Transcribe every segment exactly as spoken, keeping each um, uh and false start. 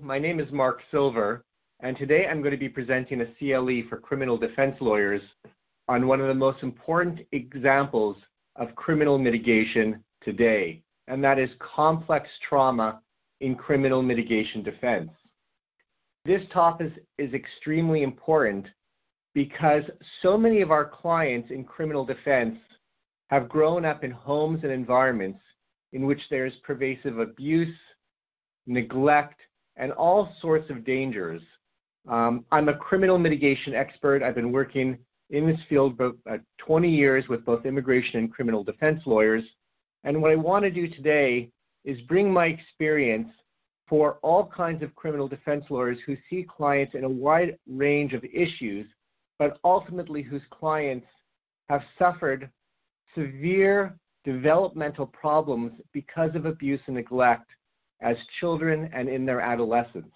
my name is Mark Silver, and today I'm going to be presenting a C L E for criminal defense lawyers on one of the most important examples of criminal mitigation today, and that is complex trauma in criminal mitigation defense. This topic is, is extremely important because so many of our clients in criminal defense have grown up in homes and environments in which there is pervasive abuse, neglect, and all sorts of dangers. Um, I'm a criminal mitigation expert. I've been working in this field for uh, twenty years with both immigration and criminal defense lawyers. And what I want to do today is bring my experience for all kinds of criminal defense lawyers who see clients in a wide range of issues, but ultimately whose clients have suffered severe developmental problems because of abuse and neglect as children and in their adolescence.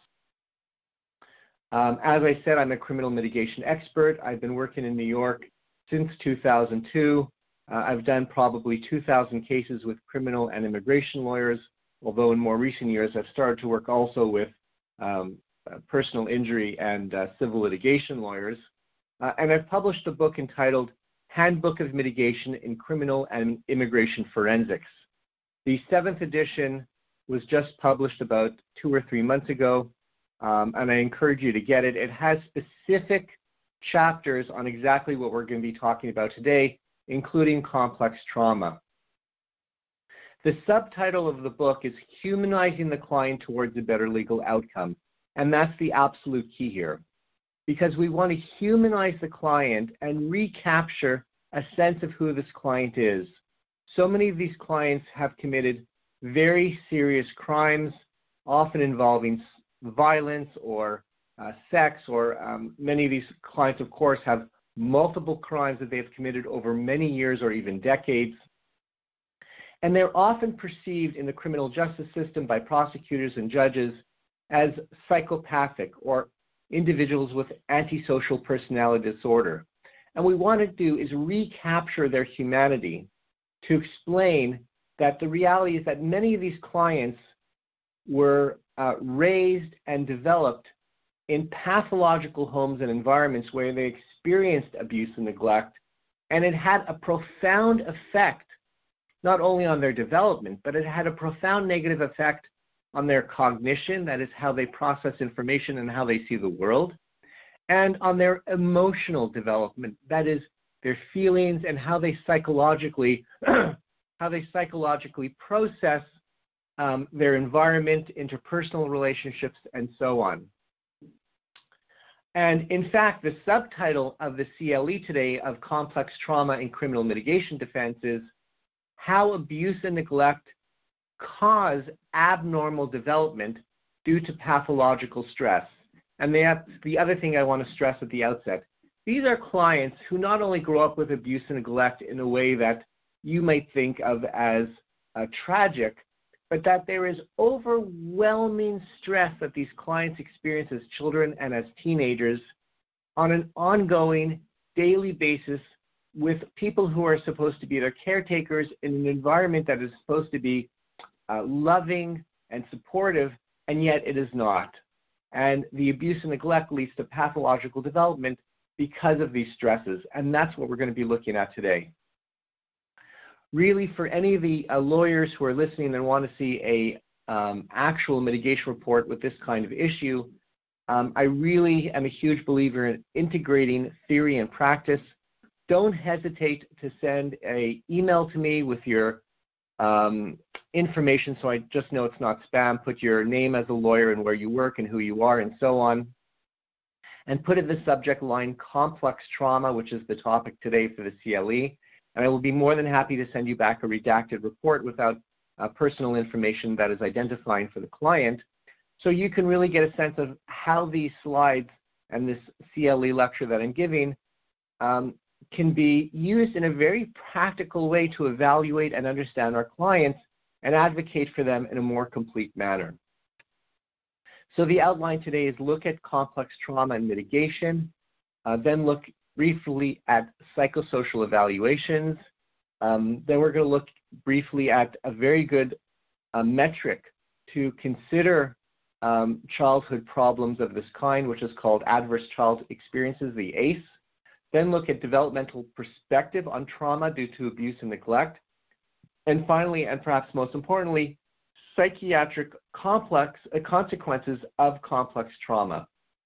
Um, as I said, I'm a criminal mitigation expert. I've been working in New York since two thousand two. Uh, I've done probably two thousand cases with criminal and immigration lawyers, although in more recent years I've started to work also with um, uh, personal injury and uh, civil litigation lawyers. Uh, and I've published a book entitled Handbook of Mitigation in Criminal and Immigration Forensics. The seventh edition was just published about two or three months ago, um, and I encourage you to get it. It has specific chapters on exactly what we're going to be talking about today, including complex trauma. The subtitle of the book is Humanizing the Client Towards a Better Legal Outcome, and that's the absolute key here, because we want to humanize the client and recapture a sense of who this client is. So many of these clients have committed very serious crimes, often involving violence or uh, sex, or um, many of these clients, of course, have multiple crimes that they've committed over many years or even decades. And they're often perceived in the criminal justice system by prosecutors and judges as psychopathic or individuals with antisocial personality disorder. And what we want to do is recapture their humanity to explain that the reality is that many of these clients were uh, raised and developed in pathological homes and environments where they experienced abuse and neglect, and it had a profound effect not only on their development, but it had a profound negative effect on their cognition, that is how they process information and how they see the world, and on their emotional development, that is their feelings and how they psychologically how they psychologically process um, their environment, interpersonal relationships, and so on. And in fact, the subtitle of the C L E today of Complex Trauma in Criminal Mitigation Defense is How Abuse and Neglect Cause Abnormal Development Due to Pathological Stress. And the, the other thing I want to stress at the outset, these are clients who not only grow up with abuse and neglect in a way that you might think of as uh, tragic, but that there is overwhelming stress that these clients experience as children and as teenagers on an ongoing daily basis with people who are supposed to be their caretakers in an environment that is supposed to be uh, loving and supportive, and yet it is not. And the abuse and neglect leads to pathological development because of these stresses, and that's what we're going to be looking at today. Really, for any of the uh, lawyers who are listening and want to see a um, actual mitigation report with this kind of issue, um, I really am a huge believer in integrating theory and practice. Don't hesitate to send an email to me with your um, information so I just know it's not spam. Put your name as a lawyer and where you work and who you are and so on. And put in the subject line complex trauma, which is the topic today for the C L E. And I will be more than happy to send you back a redacted report without uh, personal information that is identifying for the client, so you can really get a sense of how these slides and this C L E lecture that I'm giving um, can be used in a very practical way to evaluate and understand our clients and advocate for them in a more complete manner. So the outline today is look at complex trauma and mitigation, uh, then look briefly at psychosocial evaluations. Um, then we're going to look briefly at a very good uh, metric to consider um, childhood problems of this kind, which is called Adverse Child Experiences, the A C E. Then look at developmental perspective on trauma due to abuse and neglect. And finally, and perhaps most importantly, psychiatric complex uh, consequences of complex trauma.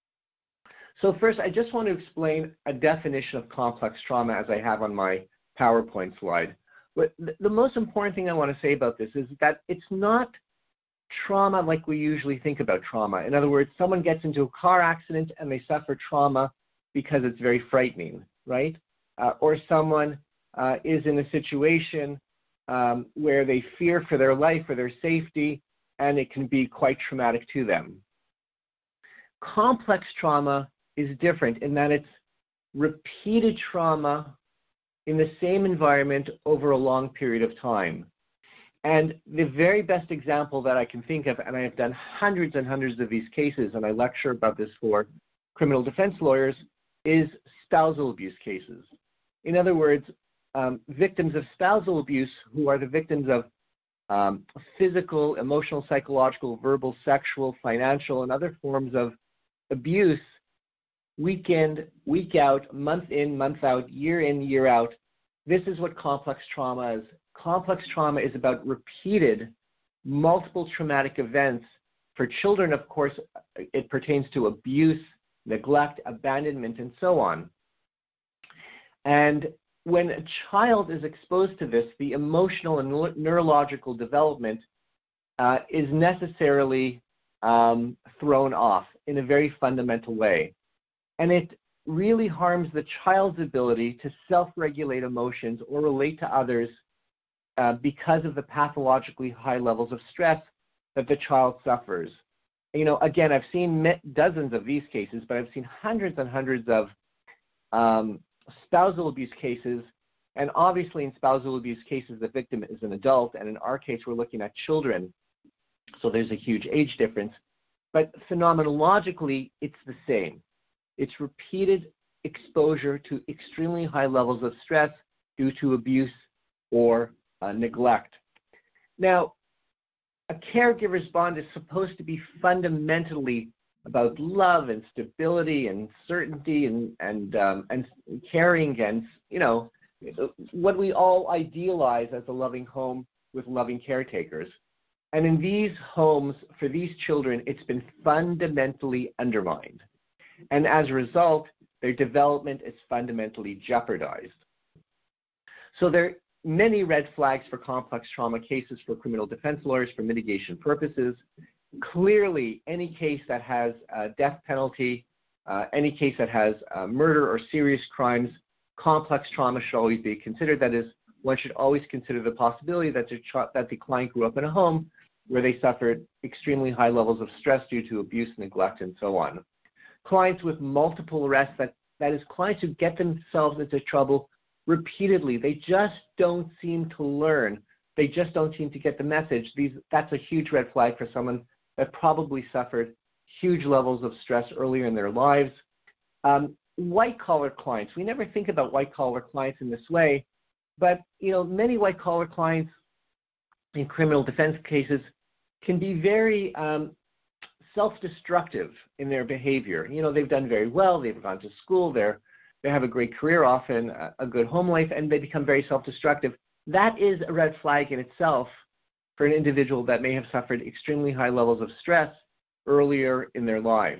So first, I just want to explain a definition of complex trauma as I have on my PowerPoint slide. But the most important thing I want to say about this is that it's not trauma like we usually think about trauma. In other words, someone gets into a car accident and they suffer trauma because it's very frightening, right? Uh, or someone uh, is in a situation um, where they fear for their life or their safety, and it can be quite traumatic to them. Complex trauma is different in that it's repeated trauma in the same environment over a long period of time. And the very best example that I can think of, and I have done hundreds and hundreds of these cases, and I lecture about this for criminal defense lawyers, is spousal abuse cases. In other words, um, victims of spousal abuse who are the victims of um, physical, emotional, psychological, verbal, sexual, financial, and other forms of abuse week in, week out, month in, month out, year in, year out. This is what complex trauma is. Complex trauma is about repeated, multiple traumatic events. For children, of course, it pertains to abuse, neglect, abandonment, and so on. And when a child is exposed to this, the emotional and neurological development uh, is necessarily um, thrown off in a very fundamental way. And it really harms the child's ability to self-regulate emotions or relate to others uh, because of the pathologically high levels of stress that the child suffers. You know, again, I've seen dozens of these cases, but I've seen hundreds and hundreds of um, spousal abuse cases. And obviously in spousal abuse cases, the victim is an adult. And in our case, we're looking at children. So there's a huge age difference. But phenomenologically, it's the same. It's repeated exposure to extremely high levels of stress due to abuse or uh, neglect. Now, a caregiver's bond is supposed to be fundamentally about love and stability and certainty and and um, and caring and, you know, what we all idealize as a loving home with loving caretakers. And in these homes, for these children, it's been fundamentally undermined. And as a result, their development is fundamentally jeopardized. So there are many red flags for complex trauma cases for criminal defense lawyers for mitigation purposes. Clearly, any case that has a death penalty, uh, any case that has uh, murder or serious crimes, complex trauma should always be considered. That is, one should always consider the possibility that the, that the client grew up in a home where they suffered extremely high levels of stress due to abuse, neglect, and so on. Clients with multiple arrests, that, that is, clients who get themselves into trouble repeatedly. They just don't seem to learn. They just don't seem to get the message. These, that's a huge red flag for someone that probably suffered huge levels of stress earlier in their lives. Um, white-collar clients. We never think about white-collar clients in this way, but you know, many white-collar clients in criminal defense cases can be very um, self-destructive in their behavior. You know, they've done very well, they've gone to school, they're, they have a great career, often a, a good home life, and they become very self-destructive. That is a red flag in itself for an individual that may have suffered extremely high levels of stress earlier in their lives.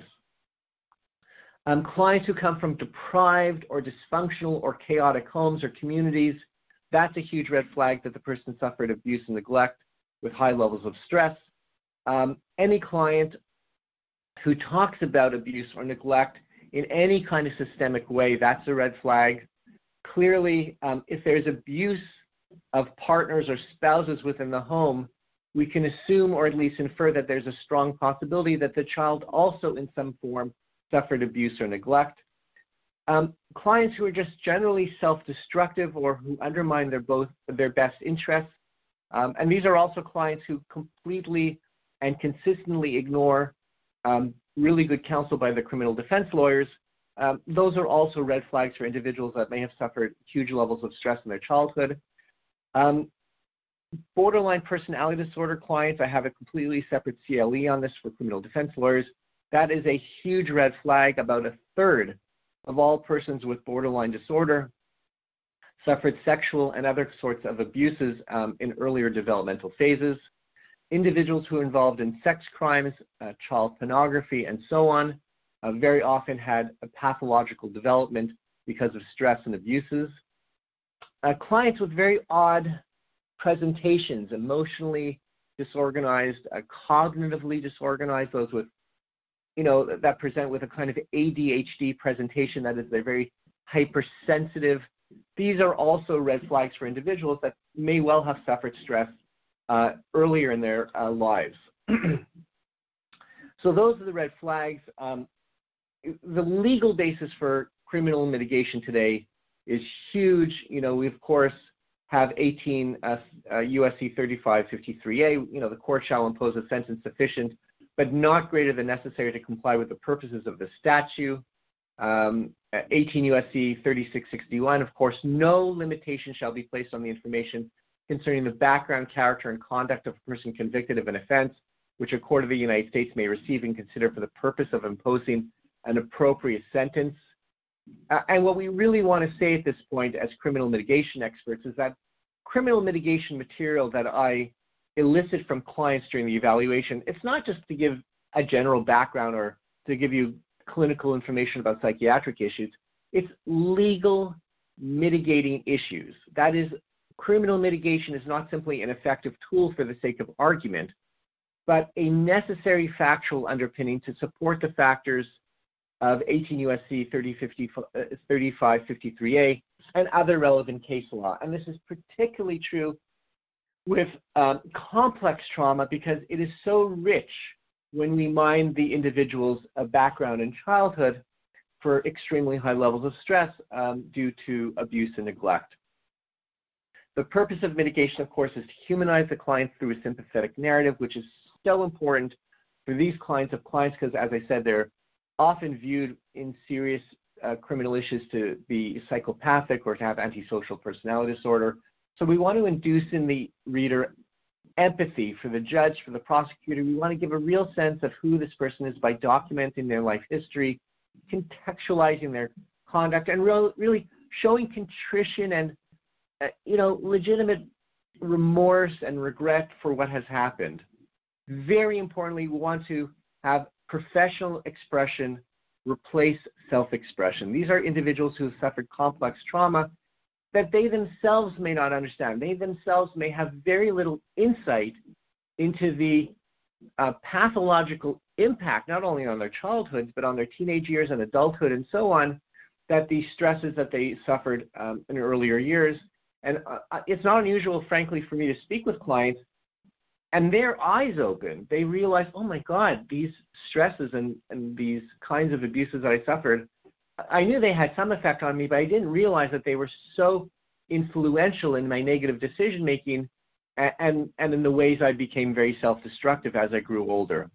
Um, clients who come from deprived or dysfunctional or chaotic homes or communities, that's a huge red flag that the person suffered abuse and neglect with high levels of stress. Um, any client who talks about abuse or neglect in any kind of systemic way, that's a red flag. Clearly, um, if there's abuse of partners or spouses within the home, we can assume or at least infer that there's a strong possibility that the child also in some form suffered abuse or neglect. Um, clients who are just generally self-destructive or who undermine their, both, their best interests, um, and these are also clients who completely and consistently ignore um, really good counsel by the criminal defense lawyers. Um, those are also red flags for individuals that may have suffered huge levels of stress in their childhood. Um, Borderline personality disorder clients, I have a completely separate C L E on this for criminal defense lawyers. That is a huge red flag. About a third of all persons with borderline disorder suffered sexual and other sorts of abuses um, in earlier developmental phases. Individuals who are involved in sex crimes, uh, child pornography, and so on, uh, very often had a pathological development because of stress and abuses. Uh, clients with very odd presentations, emotionally disorganized, uh, cognitively disorganized, those with, you know, that present with a kind of A D H D presentation, that is, they're very hypersensitive. These are also red flags for individuals that may well have suffered stress uh, earlier in their uh, lives. So those are the red flags. Um, the legal basis for criminal mitigation today is huge. You know, we of course have eighteen uh, uh, U S C thirty-five fifty-three A. You know, the court shall impose a sentence sufficient but not greater than necessary to comply with the purposes of the statute. Um, eighteen U S C thirty-six sixty-one, of course, no limitation shall be placed on the information concerning the background, character, and conduct of a person convicted of an offense, which a court of the United States may receive and consider for the purpose of imposing an appropriate sentence. Uh, and what we really want to say at this point as criminal mitigation experts is that criminal mitigation material that I elicit from clients during the evaluation, it's not just to give a general background or to give you clinical information about psychiatric issues. It's legal mitigating issues. That is, criminal mitigation is not simply an effective tool for the sake of argument, but a necessary factual underpinning to support the factors of eighteen U S C thirty-five fifty-three A and other relevant case law. And this is particularly true with um, complex trauma because it is so rich when we mine the individual's uh, background in childhood for extremely high levels of stress um, due to abuse and neglect. The purpose of mitigation, of course, is to humanize the client through a sympathetic narrative, which is so important for these clients of clients because, as I said, they're often viewed in serious uh, criminal issues to be psychopathic or to have antisocial personality disorder. So we want to induce in the reader empathy for the judge, for the prosecutor. We want to give a real sense of who this person is by documenting their life history, contextualizing their conduct, and re- really showing contrition and, uh, you know, legitimate remorse and regret for what has happened. Very importantly, we want to have professional expression replace self-expression. These are individuals who have suffered complex trauma that they themselves may not understand. They themselves may have very little insight into the uh, pathological impact, not only on their childhoods, but on their teenage years and adulthood and so on, that these stresses that they suffered um, in earlier years. And uh, it's not unusual, frankly, for me to speak with clients and their eyes open. They realize, oh my God, these stresses and, and these kinds of abuses that I suffered, I knew they had some effect on me, but I didn't realize that they were so influential in my negative decision-making and, and, and in the ways I became very self-destructive as I grew older.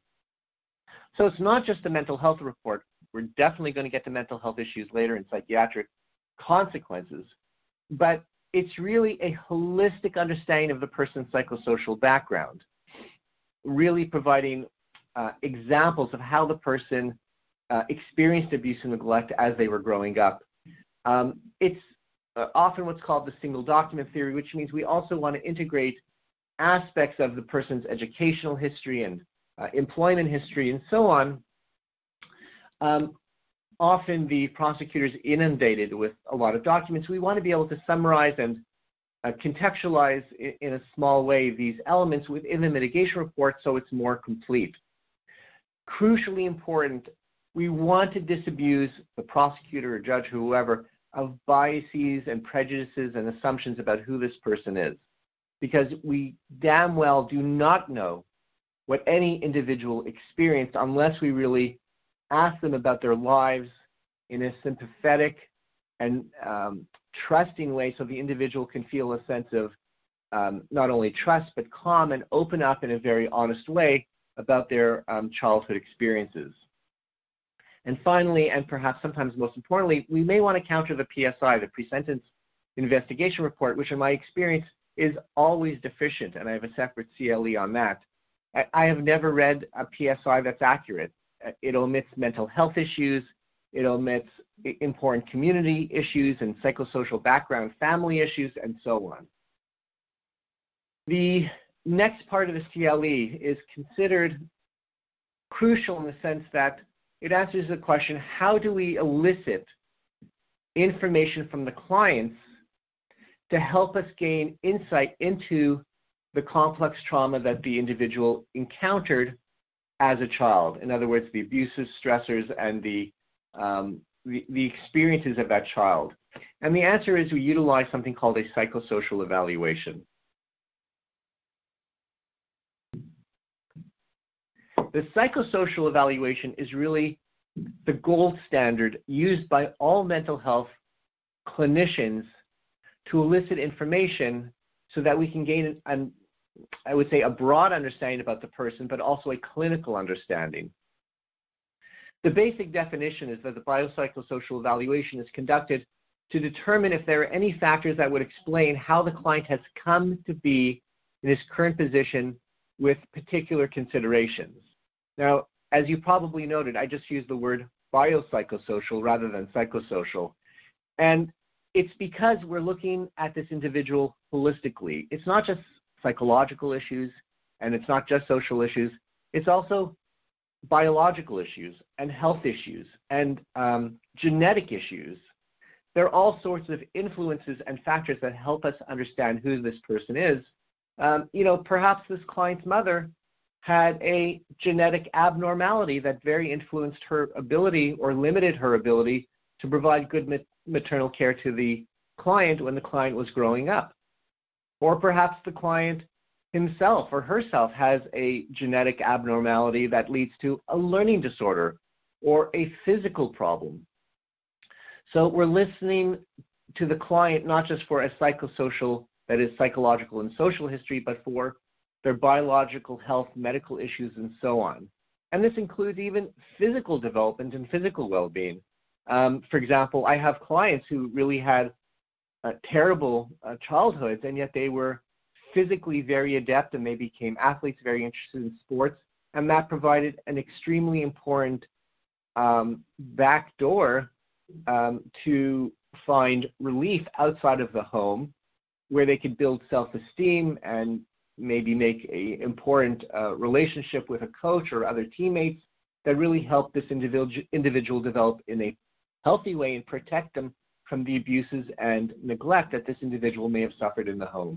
So it's not just a mental health report. We're definitely going to get to mental health issues later in psychiatric consequences, but it's really a holistic understanding of the person's psychosocial background, really providing uh, examples of how the person uh, experienced abuse and neglect as they were growing up. Um, it's uh, often what's called the single document theory, which means we also want to integrate aspects of the person's educational history and uh, employment history and so on. Um, Often the prosecutor is inundated with a lot of documents. We want to be able to summarize and uh, contextualize in, in a small way these elements within the mitigation report so it's more complete. Crucially important, we want to disabuse the prosecutor or judge or whoever of biases and prejudices and assumptions about who this person is, because we damn well do not know what any individual experienced unless we really ask them about their lives in a sympathetic and um, trusting way so the individual can feel a sense of um, not only trust but calm and open up in a very honest way about their um, childhood experiences. And finally, and perhaps sometimes most importantly, we may want to counter the P S I, the pre-sentence investigation report, which in my experience is always deficient, and I have a separate C L E on that. I, I have never read a P S I that's accurate. It omits mental health issues, it omits important community issues and psychosocial background family issues, and so on. The next part of the C L E is considered crucial in the sense that it answers the question, how do we elicit information from the clients to help us gain insight into the complex trauma that the individual encountered as a child. In other words, the abuses, stressors, and the, um, the, the experiences of that child. And the answer is we utilize something called a psychosocial evaluation. The psychosocial evaluation is really the gold standard used by all mental health clinicians to elicit information so that we can gain, an, an, I would say, a broad understanding about the person, but also a clinical understanding. The basic definition is that the biopsychosocial evaluation is conducted to determine if there are any factors that would explain how the client has come to be in his current position with particular considerations. Now, as you probably noted, I just used the word biopsychosocial rather than psychosocial. And it's because we're looking at this individual holistically. It's not just psychological issues, and it's not just social issues. It's also biological issues and health issues and um, genetic issues. There are all sorts of influences and factors that help us understand who this person is. Um, you know, perhaps this client's mother had a genetic abnormality that very influenced her ability or limited her ability to provide good ma- maternal care to the client when the client was growing up. Or perhaps the client himself or herself has a genetic abnormality that leads to a learning disorder or a physical problem. So we're listening to the client not just for a psychosocial, that is psychological and social history, but for their biological health, medical issues, and so on. And this includes even physical development and physical well-being. Um, for example, I have clients who really had uh, terrible uh, childhoods, and yet they were physically very adept and they became athletes very interested in sports, and that provided an extremely important um, backdoor um, to find relief outside of the home where they could build self-esteem and maybe make an important uh, relationship with a coach or other teammates that really help this individual, individual develop in a healthy way and protect them from the abuses and neglect that this individual may have suffered in the home.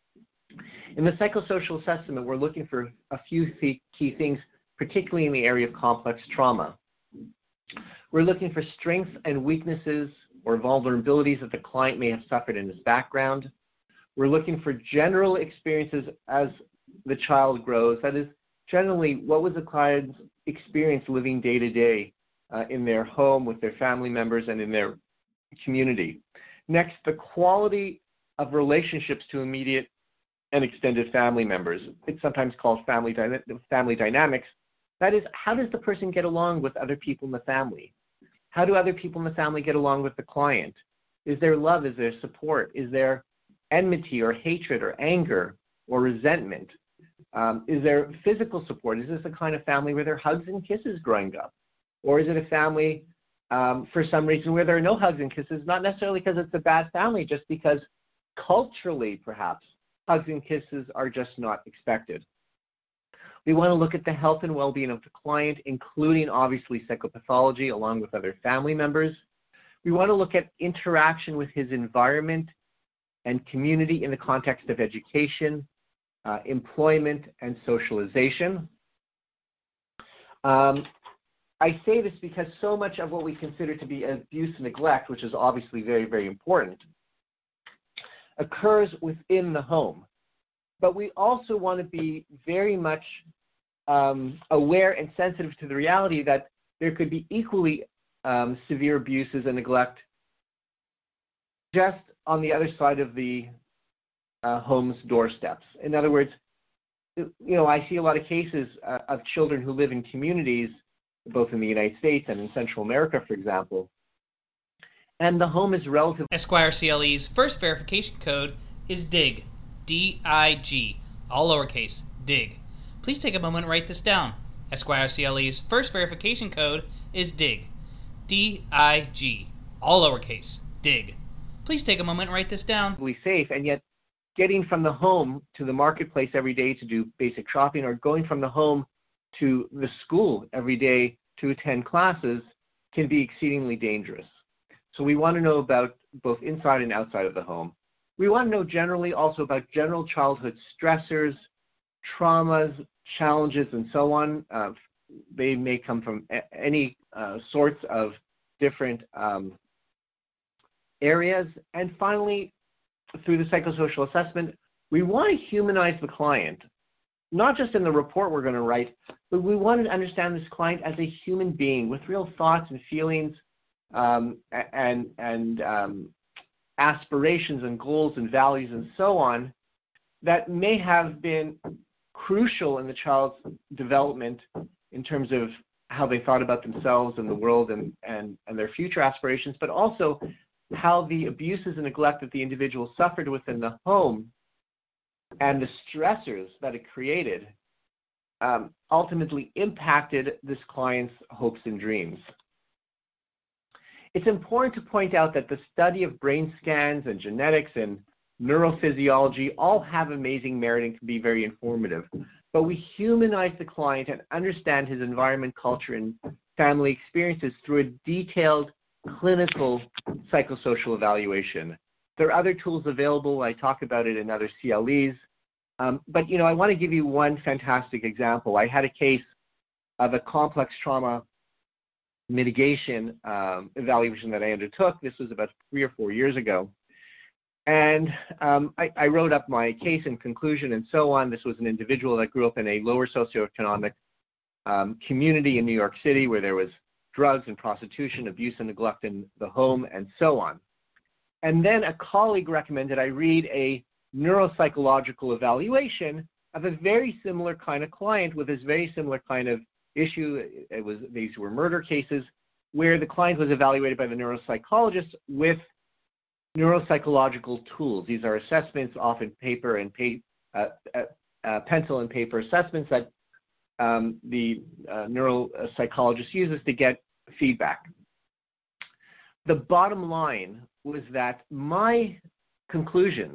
In the psychosocial assessment, we're looking for a few th- key things, particularly in the area of complex trauma. We're looking for strengths and weaknesses or vulnerabilities that the client may have suffered in his background. We're looking for general experiences as the child grows. That is, generally, what was the client's experience living day to day uh, in their home with their family members and in their community. Next, the quality of relationships to immediate and extended family members. It's sometimes called family, dyna- family dynamics. That is, how does the person get along with other people in the family? How do other people in the family get along with the client? Is there love? Is there support? Is there enmity or hatred or anger or resentment? Um, is there physical support? Is this the kind of family where there are hugs and kisses growing up? Or is it a family, um, for some reason, where there are no hugs and kisses, not necessarily because it's a bad family, just because culturally, perhaps, hugs and kisses are just not expected. We want to look at the health and well-being of the client, including, obviously, psychopathology, along with other family members. We want to look at interaction with his environment and community in the context of education, uh, employment, and socialization. Um, I say this because so much of what we consider to be abuse and neglect, which is obviously very, very important, occurs within the home. But we also want to be very much um, aware and sensitive to the reality that there could be equally um, severe abuses and neglect just on the other side of the uh, home's doorsteps. In other words, you know, I see a lot of cases uh, of children who live in communities, both in the United States and in Central America, for example, and the home is relatively... Esquire C L E's first verification code is D I G. D I G, all lowercase, dig. Please take a moment and write this down. Esquire C L E's first verification code is dig. D I G, all lowercase, dig. Please take a moment and write this down. Safe, and yet getting from the home to the marketplace every day to do basic shopping, or going from the home to the school every day to attend classes, can be exceedingly dangerous. So we want to know about both inside and outside of the home. We want to know generally also about general childhood stressors, traumas, challenges, and so on. Uh, they may come from a- any uh, sorts of different um, areas. And finally, through the psychosocial assessment, we want to humanize the client, not just in the report we're going to write, but we want to understand this client as a human being with real thoughts and feelings um, and, and um, aspirations and goals and values and so on that may have been crucial in the child's development in terms of how they thought about themselves and the world and, and, and their future aspirations, but also how the abuses and neglect that the individual suffered within the home and the stressors that it created um, ultimately impacted this client's hopes and dreams. It's important to point out that the study of brain scans and genetics and neurophysiology all have amazing merit and can be very informative. But we humanize the client and understand his environment, culture, and family experiences through a detailed clinical psychosocial evaluation. There are other tools available. I talk about it in other C L Es. Um, but, you know, I want to give you one fantastic example. I had a case of a complex trauma mitigation um, evaluation that I undertook. This was about three or four years ago. And um, I, I wrote up my case and conclusion and so on. This was an individual that grew up in a lower socioeconomic um, community in New York City where there was drugs and prostitution, abuse and neglect in the home, and so on. And then a colleague recommended I read a neuropsychological evaluation of a very similar kind of client with this very similar kind of issue. It was, these were murder cases where the client was evaluated by the neuropsychologist with neuropsychological tools. These are assessments, often paper and pa- uh, uh, uh, pencil and paper assessments that um, the uh, neuropsychologist uses to get feedback. The bottom line was that my conclusions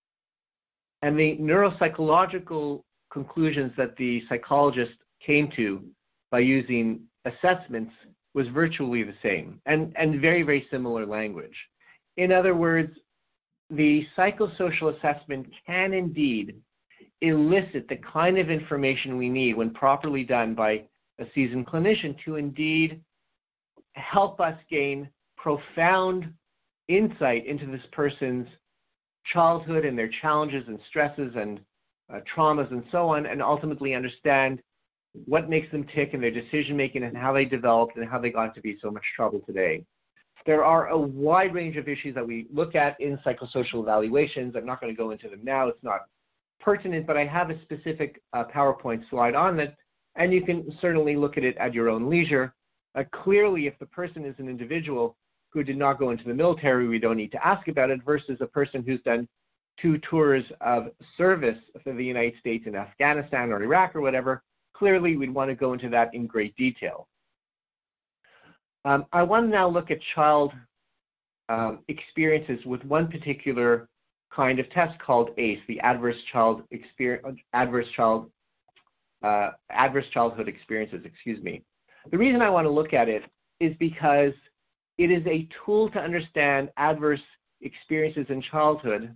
and the neuropsychological conclusions that the psychologist came to by using assessments was virtually the same and, and very, very similar language. In other words, the psychosocial assessment can indeed elicit the kind of information we need when properly done by a seasoned clinician to indeed help us gain profound insight into this person's childhood and their challenges and stresses and uh, traumas and so on, and ultimately understand what makes them tick in their decision making and how they developed and how they got to be so much trouble today. There are a wide range of issues that we look at in psychosocial evaluations. I'm not going to go into them now. It's not pertinent, but I have a specific uh, PowerPoint slide on that, and you can certainly look at it at your own leisure. Uh, clearly, if the person is an individual who did not go into the military, we don't need to ask about it, versus a person who's done two tours of service for the United States in Afghanistan or Iraq or whatever. Clearly, we'd want to go into that in great detail. Um, I want to now look at child um, experiences with one particular kind of test called A C E, the Adverse Child Experience, Adverse Child, uh, Adverse Childhood Experiences. Excuse me. The reason I want to look at it is because it is a tool to understand adverse experiences in childhood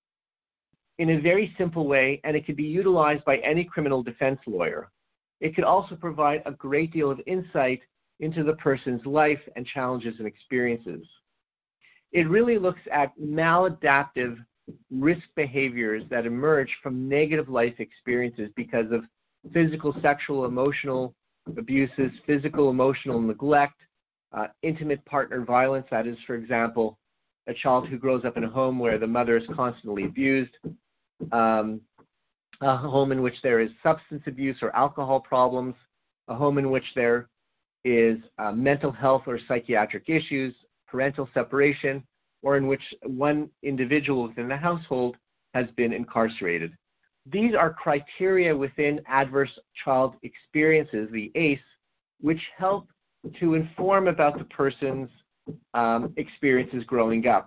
in a very simple way, and it could be utilized by any criminal defense lawyer. It could also provide a great deal of insight into the person's life and challenges and experiences. It really looks at maladaptive risk behaviors that emerge from negative life experiences because of physical, sexual, emotional abuses, physical, emotional neglect, uh, intimate partner violence. That is, for example, a child who grows up in a home where the mother is constantly abused, um, a home in which there is substance abuse or alcohol problems, a home in which there is uh, mental health or psychiatric issues, parental separation, or in which one individual within the household has been incarcerated. These are criteria within adverse child experiences, the A C E, which help to inform about the person's um, experiences growing up.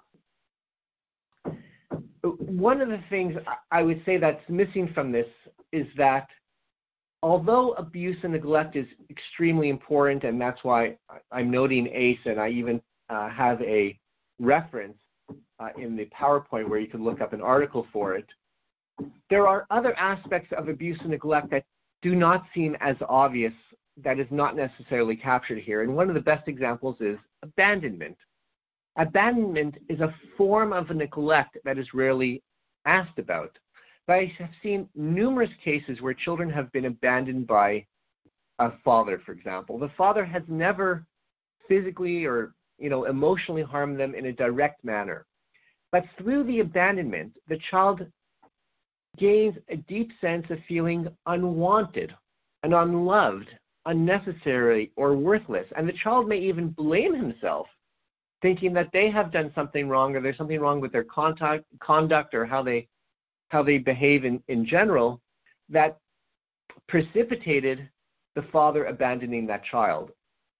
One of the things I would say that's missing from this is that although abuse and neglect is extremely important, and that's why I'm noting A C E, and I even uh, have a reference uh, in the PowerPoint where you can look up an article for it, there are other aspects of abuse and neglect that do not seem as obvious, that is not necessarily captured here. And one of the best examples is abandonment. Abandonment is a form of neglect that is rarely asked about. But I have seen numerous cases where children have been abandoned by a father, for example. The father has never physically or you know, emotionally harmed them in a direct manner. But through the abandonment, the child gains a deep sense of feeling unwanted and unloved, unnecessary, or worthless. And the child may even blame himself, thinking that they have done something wrong, or there's something wrong with their contact, conduct or how they how they behave in, in general, that precipitated the father abandoning that child.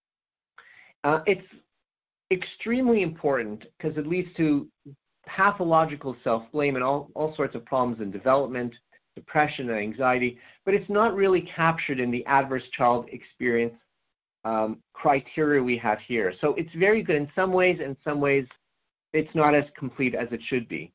Uh, it's extremely important because it leads to pathological self-blame and all, all sorts of problems in development, depression and anxiety, but it's not really captured in the adverse child experience um, criteria we have here. So it's very good in some ways, in some ways it's not as complete as it should be.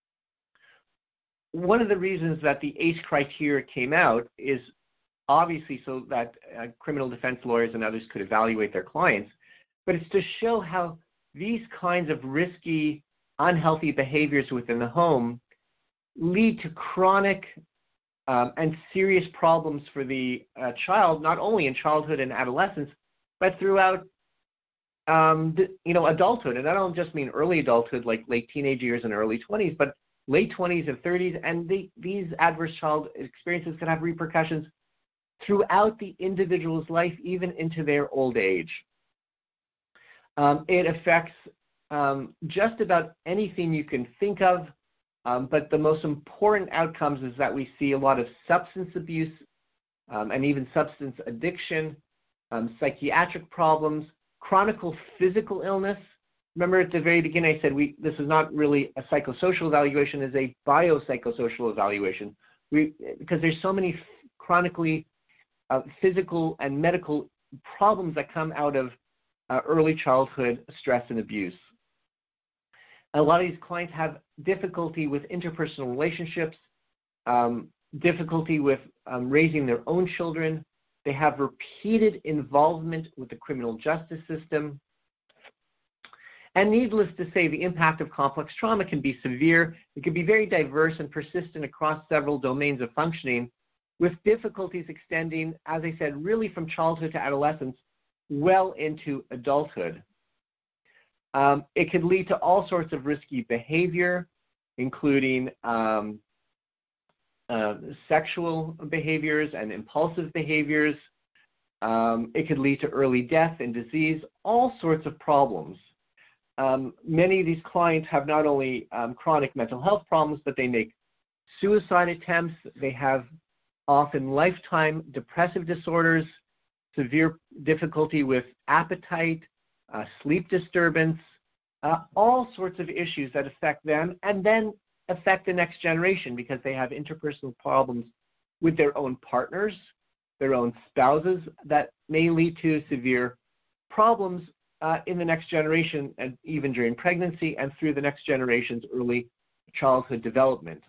One of the reasons that the A C E criteria came out is obviously so that uh, criminal defense lawyers and others could evaluate their clients, but it's to show how these kinds of risky, unhealthy behaviors within the home lead to chronic um, and serious problems for the uh, child, not only in childhood and adolescence, but throughout um, the, you know, adulthood. And I don't just mean early adulthood, like late teenage years and early twenties, but late twenties and thirties, and the, these adverse child experiences can have repercussions throughout the individual's life, even into their old age. Um, it affects um, just about anything you can think of, um, but the most important outcomes is that we see a lot of substance abuse um, and even substance addiction, um, psychiatric problems, chronic physical illness. Remember at the very beginning I said we, this is not really a psychosocial evaluation, it's a biopsychosocial evaluation we, because there's so many chronically uh, physical and medical problems that come out of uh, early childhood stress and abuse. A lot of these clients have difficulty with interpersonal relationships, um, difficulty with um, raising their own children. They have repeated involvement with the criminal justice system. And needless to say, the impact of complex trauma can be severe. It can be very diverse and persistent across several domains of functioning, with difficulties extending, as I said, really from childhood to adolescence, well into adulthood. Um, it could lead to all sorts of risky behavior, including um, uh, sexual behaviors and impulsive behaviors. Um, it could lead to early death and disease, all sorts of problems. Um, many of these clients have not only um, chronic mental health problems, but they make suicide attempts. They have often lifetime depressive disorders, severe difficulty with appetite, uh, sleep disturbance, uh, all sorts of issues that affect them and then affect the next generation because they have interpersonal problems with their own partners, their own spouses that may lead to severe problems Uh, in the next generation, and even during pregnancy and through the next generation's early childhood development.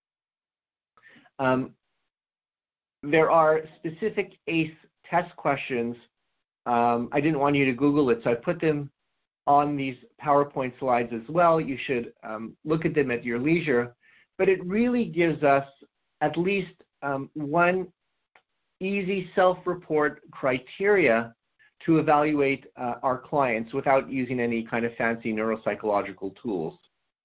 Um, there are specific A C E test questions. Um, I didn't want you to Google it, so I put them on these PowerPoint slides as well. You should um, look at them at your leisure. But it really gives us at least um, one easy self-report criteria to evaluate uh, our clients without using any kind of fancy neuropsychological tools.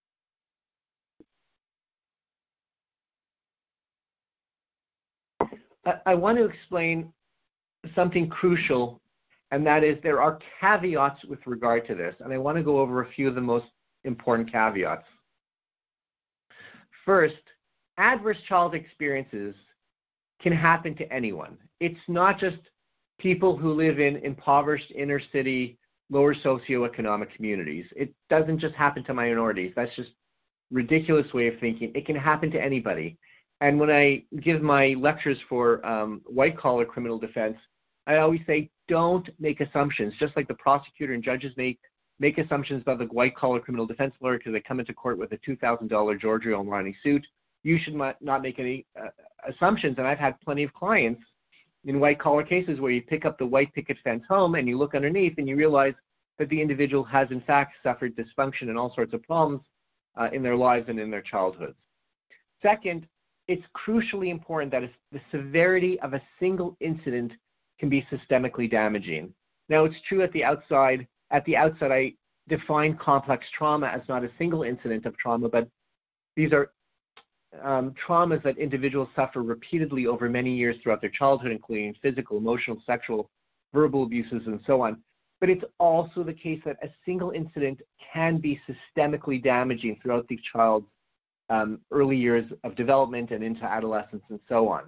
I, I want to explain something crucial, and that is there are caveats with regard to this, and I want to go over a few of the most important caveats. First, adverse child experiences can happen to anyone. It's not just people who live in impoverished inner city, lower socioeconomic communities. It doesn't just happen to minorities. That's just a ridiculous way of thinking. It can happen to anybody. And when I give my lectures for um, white-collar criminal defense, I always say, don't make assumptions, just like the prosecutor and judges make, make assumptions about the white-collar criminal defense lawyer because they come into court with a two thousand dollar Giorgio Armani suit. You should not make any uh, assumptions. And I've had plenty of clients in white-collar cases where you pick up the white picket fence home and you look underneath and you realize that the individual has, in fact, suffered dysfunction and all sorts of problems uh, in their lives and in their childhoods. Second, it's crucially important that the severity of a single incident can be systemically damaging. Now, it's true at the outside, at the outset, I define complex trauma as not a single incident of trauma, but these are um, traumas that individuals suffer repeatedly over many years throughout their childhood, including physical, emotional, sexual, verbal abuses, and so on. But it's also the case that a single incident can be systemically damaging throughout the child's um, early years of development and into adolescence and so on.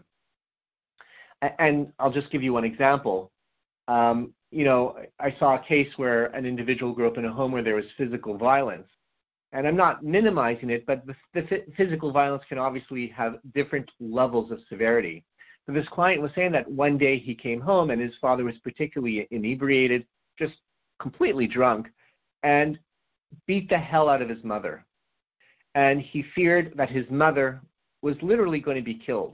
And I'll just give you one example. Um, you know, I saw a case where an individual grew up in a home where there was physical violence. And I'm not minimizing it, but the, the physical violence can obviously have different levels of severity. So this client was saying that one day he came home and his father was particularly inebriated, just completely drunk, and beat the hell out of his mother. And he feared that his mother was literally going to be killed.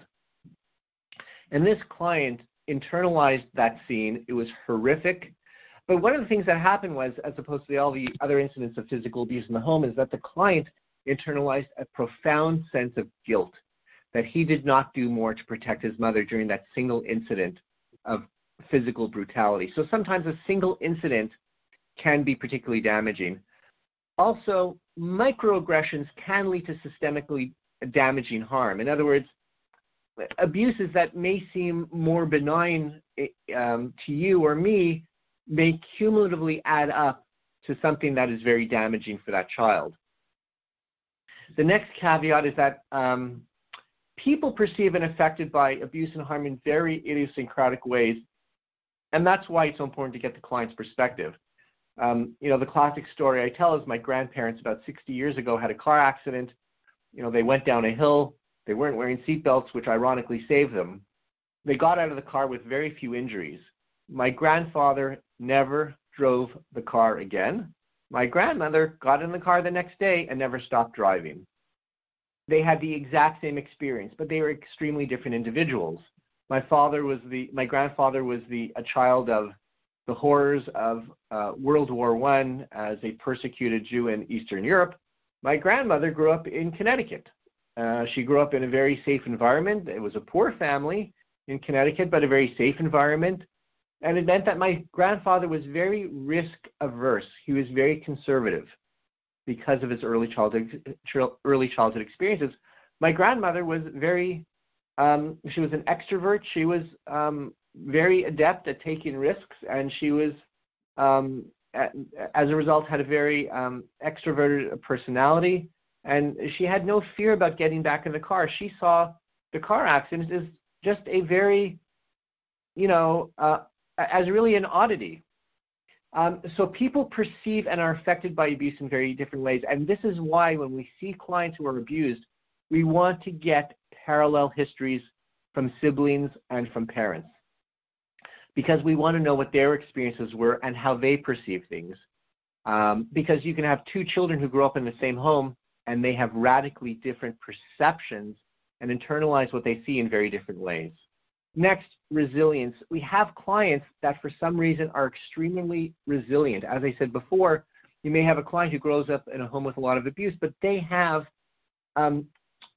And this client internalized that scene. It was horrific. But one of the things that happened was, as opposed to all the other incidents of physical abuse in the home, is that the client internalized a profound sense of guilt, that he did not do more to protect his mother during that single incident of physical brutality. So sometimes a single incident can be particularly damaging. Also, microaggressions can lead to systemically damaging harm. In other words, abuses that may seem more benign um, to you or me may cumulatively add up to something that is very damaging for that child. The next caveat is that um, people perceive and affected by abuse and harm in very idiosyncratic ways, and that's why it's so important to get the client's perspective. Um, you know, the classic story I tell is my grandparents about sixty years ago had a car accident. You know, they went down a hill. They weren't wearing seatbelts, which ironically saved them. They got out of the car with very few injuries. My grandfather never drove the car again. My grandmother got in the car the next day and never stopped driving. They had the exact same experience, but they were extremely different individuals. My father was the, my grandfather was the, a child of the horrors of uh, World War One as a persecuted Jew in Eastern Europe. My grandmother grew up in Connecticut. Uh, she grew up in a very safe environment. It was a poor family in Connecticut, but a very safe environment. And it meant that my grandfather was very risk averse. He was very conservative because of his early childhood, early childhood experiences. My grandmother was very, um, she was an extrovert. She was um, very adept at taking risks, and she was, um, at, as a result, had a very um, extroverted personality. And she had no fear about getting back in the car. She saw the car accident as just a very, you know, uh, as really an oddity. Um, so people perceive and are affected by abuse in very different ways. And this is why when we see clients who are abused, we want to get parallel histories from siblings and from parents, because we want to know what their experiences were and how they perceive things. Um, because you can have two children who grow up in the same home and they have radically different perceptions and internalize what they see in very different ways. Next, resilience. We have clients that for some reason are extremely resilient. As I said before, you may have a client who grows up in a home with a lot of abuse, but they have um,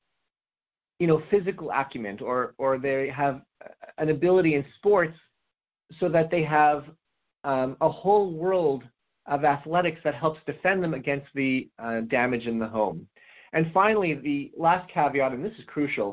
you know, physical acumen, or, or they have an ability in sports so that they have um, a whole world of athletics that helps defend them against the uh, damage in the home. And finally, the last caveat, and this is crucial,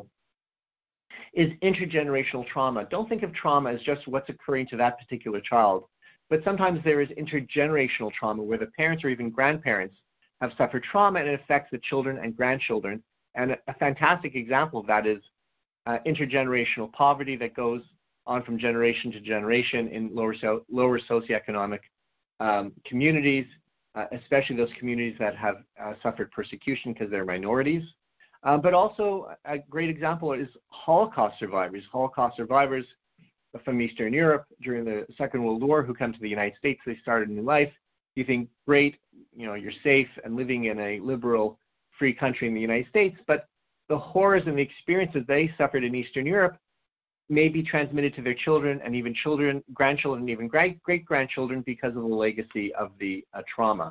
is intergenerational trauma. Don't think of trauma as just what's occurring to that particular child, but sometimes there is intergenerational trauma where the parents or even grandparents have suffered trauma and it affects the children and grandchildren. And a, a fantastic example of that is uh, intergenerational poverty that goes on from generation to generation in lower, so, lower socioeconomic um, communities, uh, especially those communities that have uh, suffered persecution because they're minorities. Uh, but also a great example is Holocaust survivors. Holocaust survivors from Eastern Europe during the Second World War who come to the United States, they start a new life. You think, great, you know, you're safe and living in a liberal, free country in the United States, but the horrors and the experiences they suffered in Eastern Europe may be transmitted to their children and even children, grandchildren, and even great-grandchildren because of the legacy of the uh, trauma.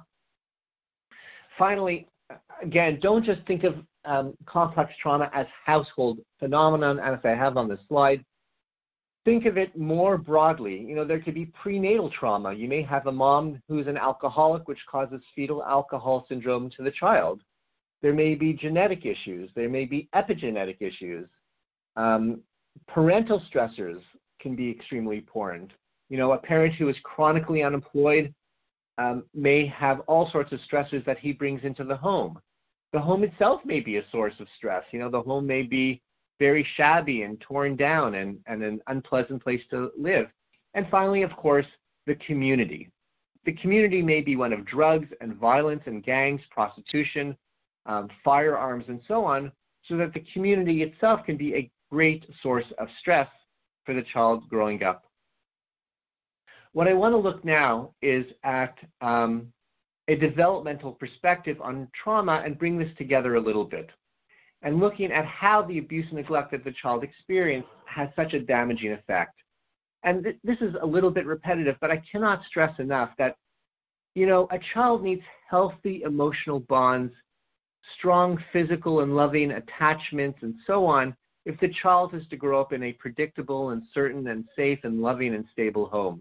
Finally, again, don't just think of um, complex trauma as household phenomenon, as I have on the slide. Think of it more broadly. You know, there could be prenatal trauma. You may have a mom who's an alcoholic, which causes fetal alcohol syndrome to the child. There may be genetic issues. There may be epigenetic issues. Um, parental stressors can be extremely important. You know, a parent who is chronically unemployed um, may have all sorts of stressors that he brings into the home. The home itself may be a source of stress. You know, the home may be very shabby and torn down and, and an unpleasant place to live. And finally, of course, the community. The community may be one of drugs and violence and gangs, prostitution, um, firearms, and so on, so that the community itself can be a great source of stress for the child growing up. What I want to look now is at um, a developmental perspective on trauma and bring this together a little bit, and looking at how the abuse and neglect that the child experienced has such a damaging effect. And th this is a little bit repetitive, but I cannot stress enough that, you know, a child needs healthy emotional bonds, strong physical and loving attachments, and so on, if the child is to grow up in a predictable and certain and safe and loving and stable home.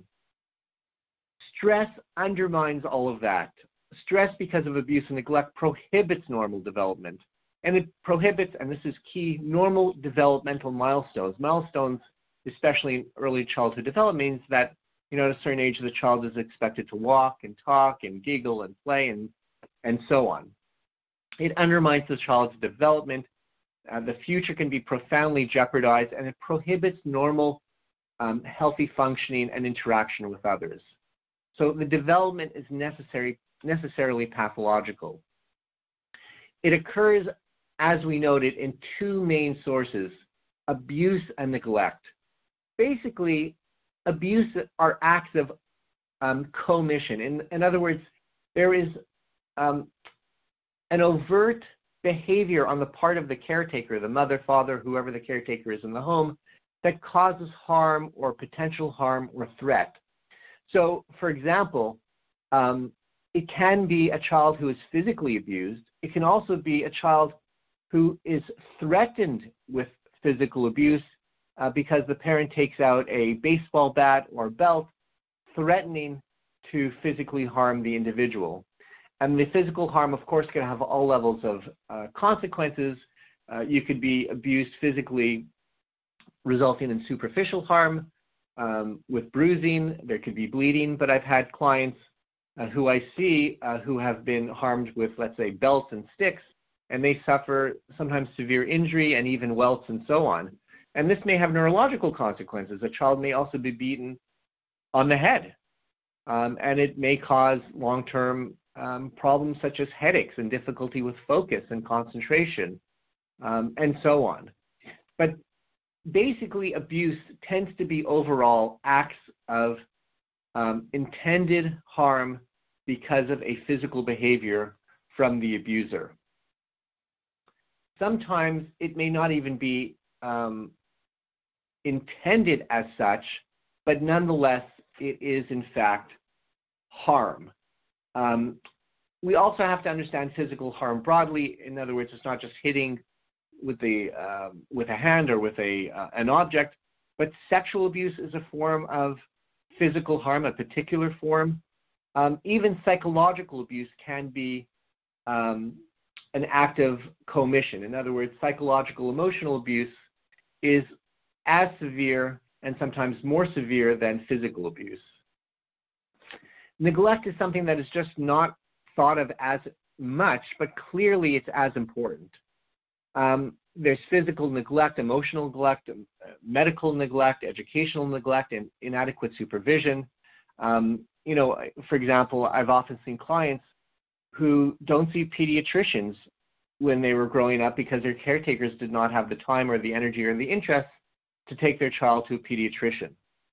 Stress undermines all of that. Stress because of abuse and neglect prohibits normal development. And it prohibits, and this is key, normal developmental milestones. Milestones, especially in early childhood development, means that, you know, at a certain age, the child is expected to walk and talk and giggle and play and, and so on. It undermines the child's development. Uh, the future can be profoundly jeopardized, and it prohibits normal, um, healthy functioning and interaction with others. So the development is necessary, necessarily pathological. It occurs, as we noted, in two main sources, abuse and neglect. Basically, abuse are acts of um, commission. In, in other words, there is um, an overt behavior on the part of the caretaker, the mother, father, whoever the caretaker is in the home, that causes harm or potential harm or threat. So, for example, um, it can be a child who is physically abused. It can also be a child who is threatened with physical abuse uh, because the parent takes out a baseball bat or belt, threatening to physically harm the individual. And the physical harm, of course, can have all levels of uh, consequences. Uh, you could be abused physically, resulting in superficial harm um, with bruising. There could be bleeding, but I've had clients uh, who I see uh, who have been harmed with, let's say, belts and sticks, and they suffer sometimes severe injury and even welts and so on. And this may have neurological consequences. A child may also be beaten on the head, um, and it may cause long-term um, problems such as headaches and difficulty with focus and concentration, um, and so on. But basically, abuse tends to be overall acts of um, intended harm because of a physical behavior from the abuser. Sometimes it may not even be um, intended as such, but nonetheless, it is in fact harm. Um, we also have to understand physical harm broadly. In other words, it's not just hitting with, the, uh, with a hand or with a, uh, an object, but sexual abuse is a form of physical harm, a particular form. Um, even psychological abuse can be um, an act of commission. In other words, psychological emotional abuse is as severe and sometimes more severe than physical abuse. Neglect is something that is just not thought of as much, but clearly it's as important. Um, there's physical neglect, emotional neglect, uh, medical neglect, educational neglect, and inadequate supervision. Um, you know, for example, I've often seen clients who don't see pediatricians when they were growing up because their caretakers did not have the time or the energy or the interest to take their child to a pediatrician.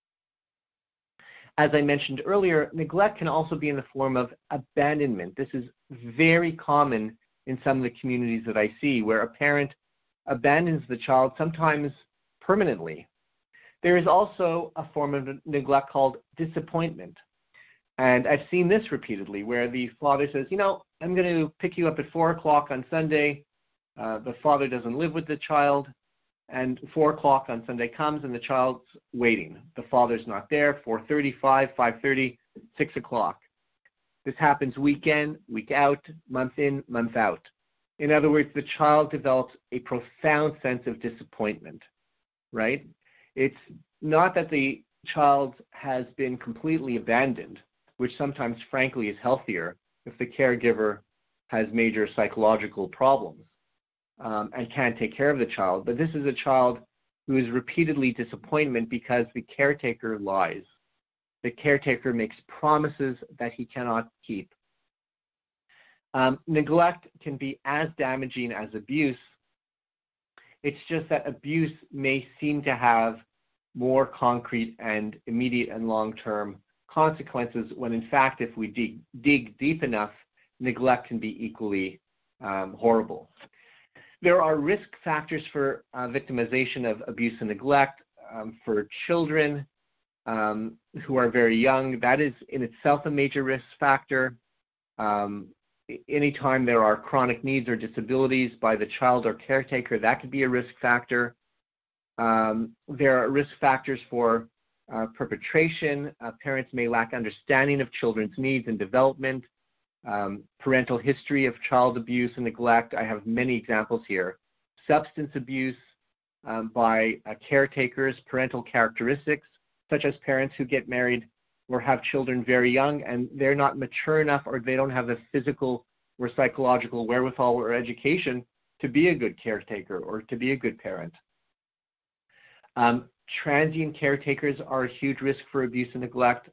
As I mentioned earlier, neglect can also be in the form of abandonment. This is very common in some of the communities that I see, where a parent abandons the child, sometimes permanently. There is also a form of neglect called disappointment. And I've seen this repeatedly, where the father says, you know, I'm going to pick you up at four o'clock on Sunday. Uh, the father doesn't live with the child. And four o'clock on Sunday comes and the child's waiting. The father's not there, four thirty-five, five thirty, six o'clock. This happens week in, week out, month in, month out. In other words, the child develops a profound sense of disappointment, right? It's not that the child has been completely abandoned, which sometimes, frankly, is healthier if the caregiver has major psychological problems um, and can't take care of the child. But this is a child who is repeatedly disappointment because the caretaker lies. The caretaker makes promises that he cannot keep. Um, neglect can be as damaging as abuse. It's just that abuse may seem to have more concrete and immediate and long-term consequences when, in fact, if we dig, dig deep enough, neglect can be equally um, horrible. There are risk factors for uh, victimization of abuse and neglect um, for children um, who are very young. That is in itself a major risk factor. Um, anytime there are chronic needs or disabilities by the child or caretaker, that could be a risk factor. Um, there are risk factors for uh, perpetration. Uh, parents may lack understanding of children's needs and development. Um, parental history of child abuse and neglect. I have many examples here. Substance abuse um, by uh, caretakers, parental characteristics, such as parents who get married or have children very young and they're not mature enough or they don't have the physical or psychological wherewithal or education to be a good caretaker or to be a good parent. Um, transient caretakers are a huge risk for abuse and neglect.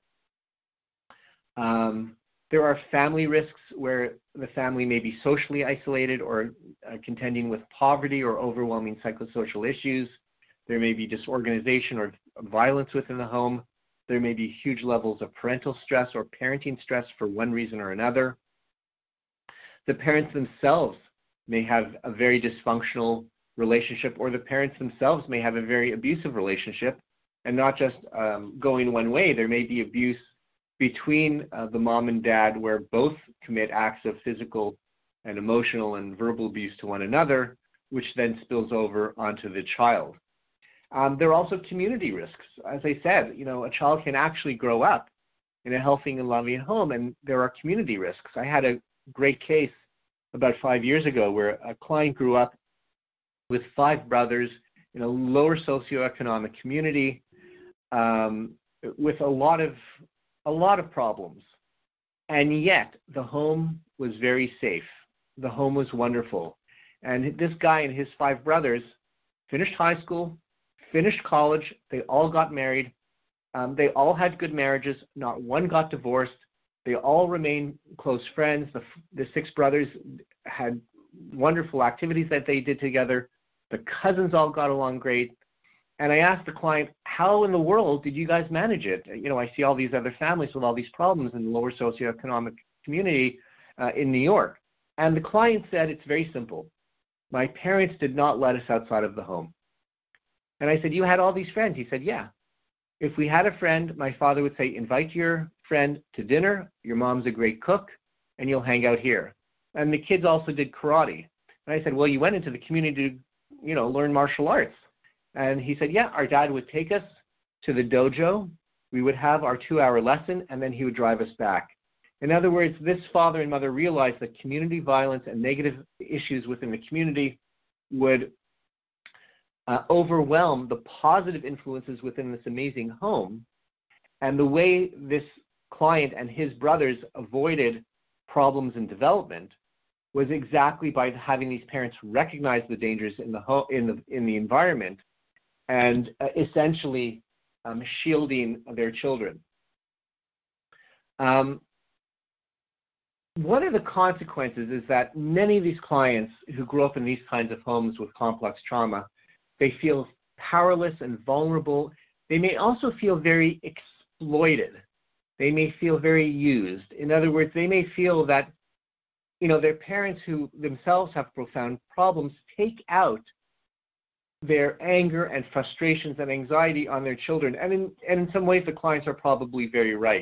Um, there are family risks where the family may be socially isolated or uh, contending with poverty or overwhelming psychosocial issues. There may be disorganization or violence within the home. There may be huge levels of parental stress or parenting stress for one reason or another. The parents themselves may have a very dysfunctional relationship, or the parents themselves may have a very abusive relationship, and not just um, going one way. There may be abuse between uh, the mom and dad where both commit acts of physical and emotional and verbal abuse to one another, which then spills over onto the child. Um, there are also community risks. As I said, you know, a child can actually grow up in a healthy and loving home, and there are community risks. I had a great case about five years ago where a client grew up with five brothers in a lower socioeconomic community um, with a lot of a lot of problems. And yet the home was very safe. The home was wonderful. And this guy and his five brothers finished high school, finished college, they all got married, um, they all had good marriages, not one got divorced, they all remained close friends. The, the six brothers had wonderful activities that they did together. The cousins all got along great. And I asked the client, how in the world did you guys manage it? You know, I see all these other families with all these problems in the lower socioeconomic community uh, in New York. And the client said, it's very simple. My parents did not let us outside of the home. And I said, you had all these friends? He said, yeah. If we had a friend, my father would say, invite your friend to dinner. Your mom's a great cook, and you'll hang out here. And the kids also did karate. And I said, well, you went into the community to, you know, learn martial arts. And he said, yeah, our dad would take us to the dojo. We would have our two-hour lesson, and then he would drive us back. In other words, this father and mother realized that community violence and negative issues within the community would uh, overwhelm the positive influences within this amazing home. And the way this client and his brothers avoided problems in development was exactly by having these parents recognize the dangers in the ho- in the in the environment and uh, essentially um, shielding their children. Um, one of the consequences is that many of these clients who grew up in these kinds of homes with complex trauma, they feel powerless and vulnerable. They may also feel very exploited. They may feel very used. In other words, they may feel that, you know, their parents who themselves have profound problems take out their anger and frustrations and anxiety on their children. And in, and in some ways, the clients are probably very right.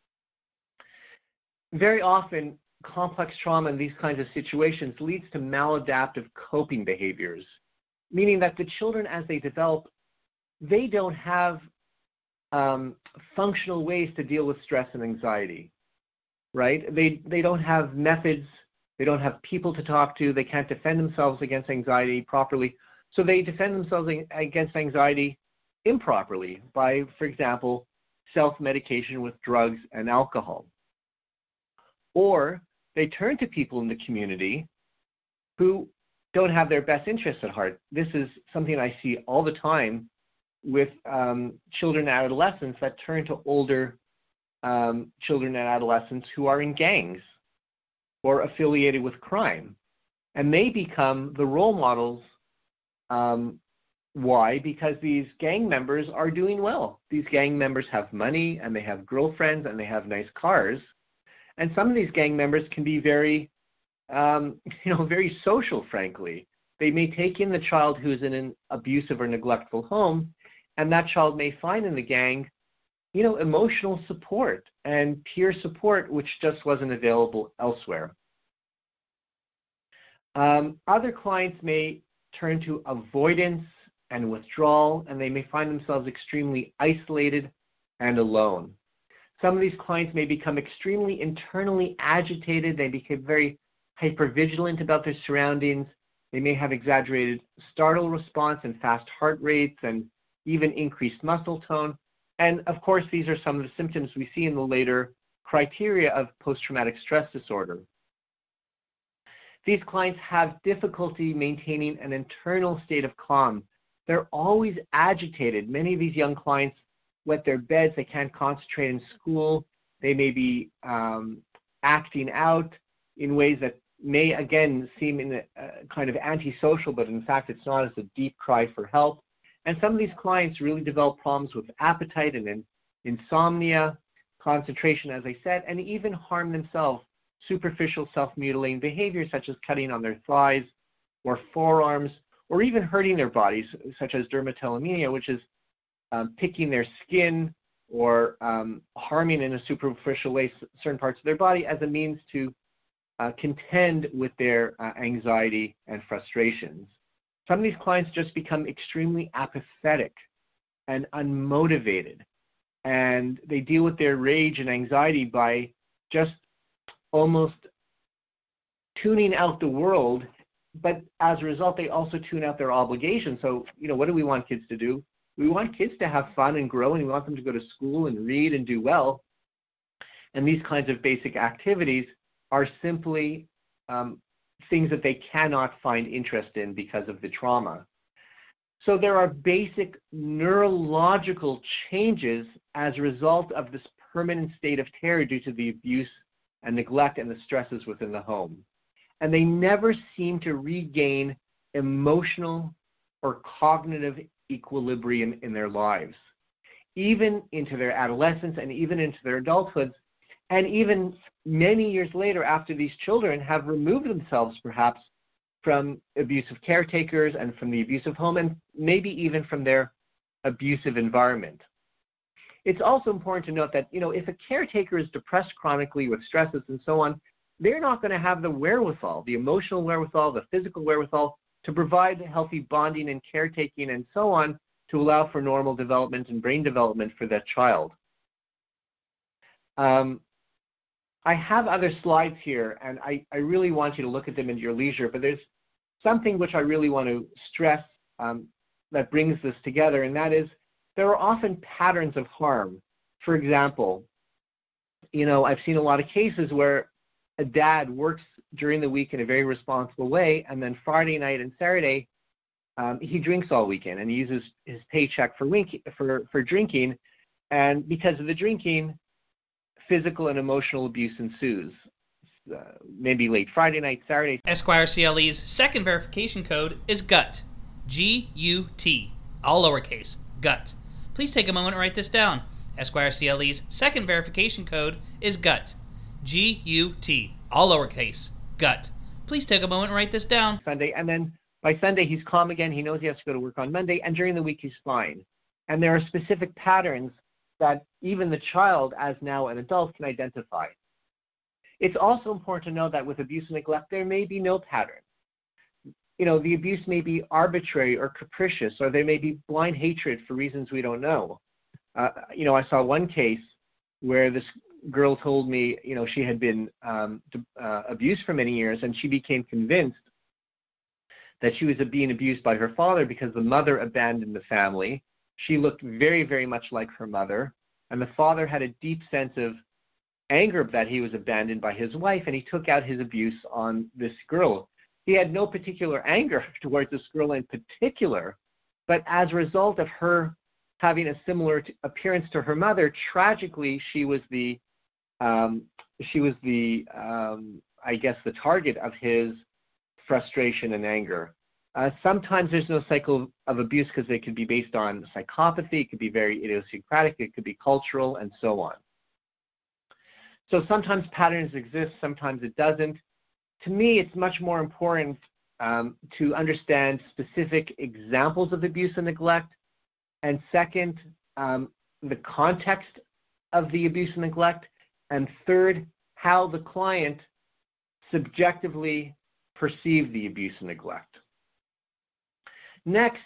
Very often, complex trauma in these kinds of situations leads to maladaptive coping behaviors, meaning that the children, as they develop, they don't have um, functional ways to deal with stress and anxiety, right? They, they don't have methods. They don't have people to talk to. They can't defend themselves against anxiety properly. So they defend themselves against anxiety improperly by, for example, self-medication with drugs and alcohol. Or they turn to people in the community who don't have their best interests at heart. This is something I see all the time with um, children and adolescents that turn to older um, children and adolescents who are in gangs or affiliated with crime. And they become the role models. Um, why? Because these gang members are doing well. These gang members have money, and they have girlfriends, and they have nice cars. And some of these gang members can be very, um, you know, very social, frankly. They may take in the child who's in an abusive or neglectful home, and that child may find in the gang, you know, emotional support and peer support, which just wasn't available elsewhere. Um, other clients may turn to avoidance and withdrawal, and they may find themselves extremely isolated and alone. Some of these clients may become extremely internally agitated. They become very hypervigilant about their surroundings. They may have exaggerated startle response and fast heart rates and even increased muscle tone. And of course, these are some of the symptoms we see in the later criteria of post-traumatic stress disorder. These clients have difficulty maintaining an internal state of calm. They're always agitated. Many of these young clients wet their beds. They can't concentrate in school. They may be um, acting out in ways that may, again, seem in a, uh, kind of antisocial, but in fact it's not, as a deep cry for help. And some of these clients really develop problems with appetite and in, insomnia, concentration, as I said, and even harm themselves. Superficial self-mutilating behaviors such as cutting on their thighs or forearms, or even hurting their bodies, such as dermatillomania, which is um, picking their skin or um, harming in a superficial way certain parts of their body as a means to uh, contend with their uh, anxiety and frustrations. Some of these clients just become extremely apathetic and unmotivated, and they deal with their rage and anxiety by just almost tuning out the world, but as a result, they also tune out their obligations. So, you know, what do we want kids to do? We want kids to have fun and grow, and we want them to go to school and read and do well. And these kinds of basic activities are simply um, things that they cannot find interest in because of the trauma. So there are basic neurological changes as a result of this permanent state of terror due to the abuse and neglect and the stresses within the home. And they never seem to regain emotional or cognitive equilibrium in their lives, even into their adolescence and even into their adulthoods, and even many years later after these children have removed themselves perhaps from abusive caretakers and from the abusive home and maybe even from their abusive environment. It's also important to note that, you know, if a caretaker is depressed chronically with stresses and so on, they're not going to have the wherewithal, the emotional wherewithal, the physical wherewithal to provide healthy bonding and caretaking and so on to allow for normal development and brain development for that child. Um, I have other slides here, and I, I really want you to look at them at your leisure, but there's something which I really want to stress um, that brings this together, and that is there are often patterns of harm. For example, you know, I've seen a lot of cases where a dad works during the week in a very responsible way, and then Friday night and Saturday, um, he drinks all weekend and he uses his paycheck for, wink, for, for drinking. And because of the drinking, physical and emotional abuse ensues. Uh, maybe late Friday night, Saturday. Esquire C L E's second verification code is GUT. G U T. All lowercase. GUT. Please take a moment and write this down. Esquire C L E's second verification code is GUT. G U T. All lowercase. GUT. Please take a moment and write this down. Sunday, and then by Sunday he's calm again. He knows he has to go to work on Monday, and during the week he's fine. And there are specific patterns that even the child, as now an adult, can identify. It's also important to know that with abuse and neglect, there may be no pattern. You know, the abuse may be arbitrary or capricious, or there may be blind hatred for reasons we don't know. Uh, you know, I saw one case where this girl told me, you know, she had been um, uh, abused for many years, and she became convinced that she was being abused by her father because the mother abandoned the family. She looked very, very much like her mother, and the father had a deep sense of anger that he was abandoned by his wife, and he took out his abuse on this girl. He had no particular anger towards this girl in particular, but as a result of her having a similar t- appearance to her mother, tragically, she was the, um, she was the, um, I guess, the target of his frustration and anger. Uh, sometimes there's no cycle of abuse because it could be based on psychopathy, it could be very idiosyncratic, it could be cultural, and so on. So sometimes patterns exist, sometimes it doesn't. To me, it's much more important um, to understand specific examples of abuse and neglect, and second, um, the context of the abuse and neglect, and third, how the client subjectively perceived the abuse and neglect. Next,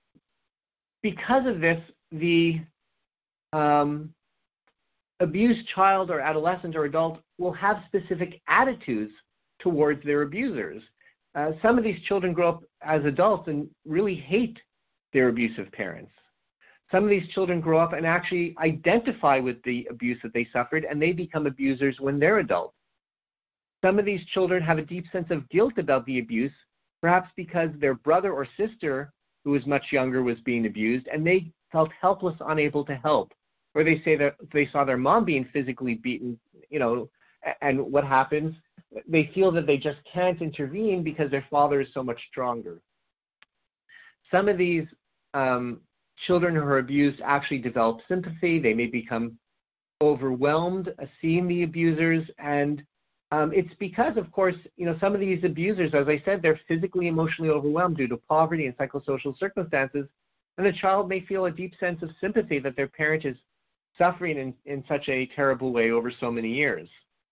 because of this, the um, abused child or adolescent or adult will have specific attitudes towards their abusers. Uh, some of these children grow up as adults and really hate their abusive parents. Some of these children grow up and actually identify with the abuse that they suffered, and they become abusers when they're adults. Some of these children have a deep sense of guilt about the abuse, perhaps because their brother or sister, who was much younger, was being abused, and they felt helpless, unable to help. Or they say that they saw their mom being physically beaten, you know, and what happens? They feel that they just can't intervene because their father is so much stronger. Some of these um, children who are abused actually develop sympathy. They may become overwhelmed uh, seeing the abusers, and um, it's because, of course, you know, some of these abusers, as I said, they're physically, emotionally overwhelmed due to poverty and psychosocial circumstances, and the child may feel a deep sense of sympathy that their parent is suffering in, in such a terrible way over so many years.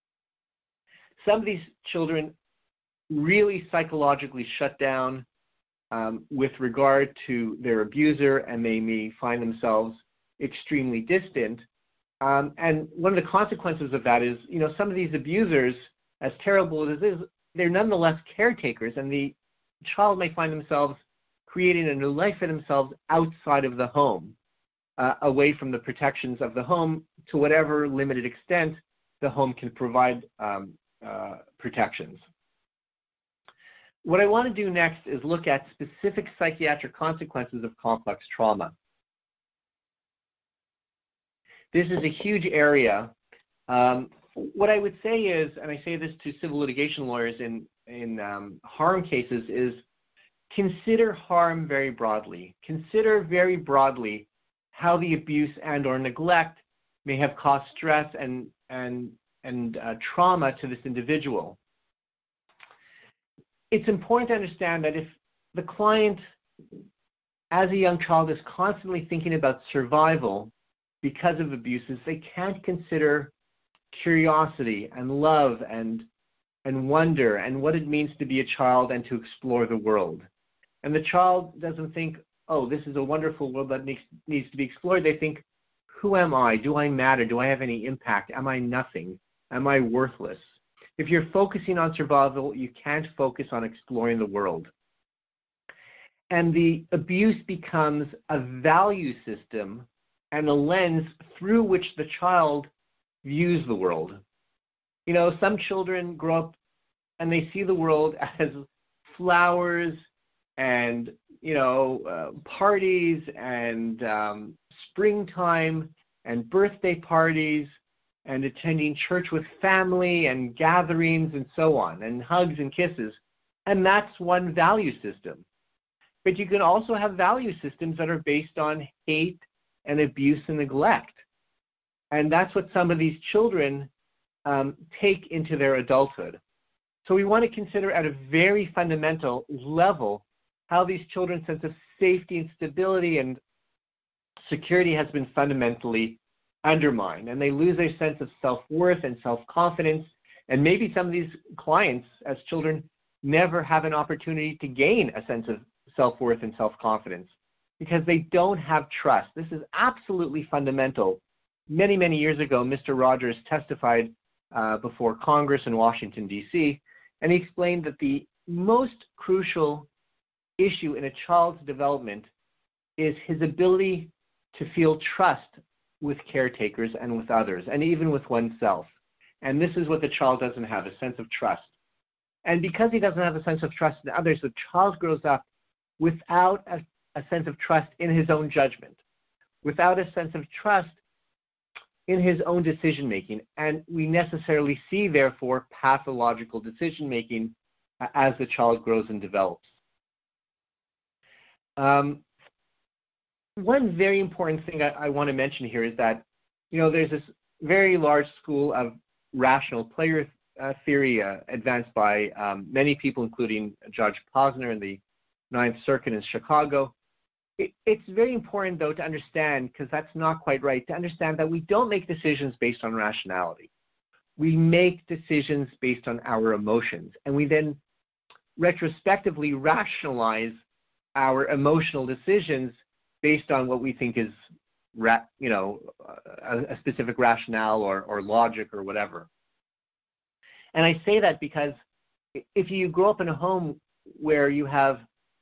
Some of these children really psychologically shut down um, with regard to their abuser, and they may find themselves extremely distant. Um, and one of the consequences of that is, you know, some of these abusers, as terrible as it is, they're nonetheless caretakers, and the child may find themselves creating a new life for themselves outside of the home, uh, away from the protections of the home to whatever limited extent the home can provide um, uh, protections. What I want to do next is look at specific psychiatric consequences of complex trauma. This is a huge area. Um, what I would say is, and I say this to civil litigation lawyers in, in um, harm cases, is consider harm very broadly. Consider very broadly how the abuse and or neglect may have caused stress and, and, and uh, trauma to this individual. It's important to understand that if the client, as a young child, is constantly thinking about survival because of abuses, they can't consider curiosity and love and, and wonder and what it means to be a child and to explore the world. And the child doesn't think, oh, this is a wonderful world that needs, needs to be explored. They think, who am I? Do I matter? Do I have any impact? Am I nothing? Am I worthless? If you're focusing on survival, you can't focus on exploring the world. And the abuse becomes a value system and a lens through which the child views the world. You know, some children grow up and they see the world as flowers and, you know, uh, parties and um, springtime and birthday parties and attending church with family and gatherings and so on, and hugs and kisses. And that's one value system. But you can also have value systems that are based on hate and abuse and neglect. And that's what some of these children um, take into their adulthood. So we want to consider at a very fundamental level how these children's sense of safety and stability and security has been fundamentally undermined. And they lose their sense of self-worth and self-confidence. And maybe some of these clients as children never have an opportunity to gain a sense of self-worth and self-confidence because they don't have trust. This is absolutely fundamental. Many, many years ago, Mister Rogers testified uh, before Congress in Washington, D C, and he explained that the most crucial issue in a child's development is his ability to feel trust with caretakers and with others, and even with oneself. And this is what the child doesn't have, a sense of trust. And because he doesn't have a sense of trust in others, the child grows up without a, a sense of trust in his own judgment, without a sense of trust in his own decision-making. And we necessarily see, therefore, pathological decision-making uh, as the child grows and develops. Um, one very important thing I, I want to mention here is that, you know, there's this very large school of rational player uh, theory uh, advanced by um, many people, including Judge Posner in the Ninth Circuit in Chicago. It, it's very important, though, to understand, because that's not quite right, to understand that we don't make decisions based on rationality. We make decisions based on our emotions, and we then retrospectively rationalize our emotional decisions based on what we think is, ra- you know, a, a specific rationale or, or logic or whatever. And I say that because if you grow up in a home where you have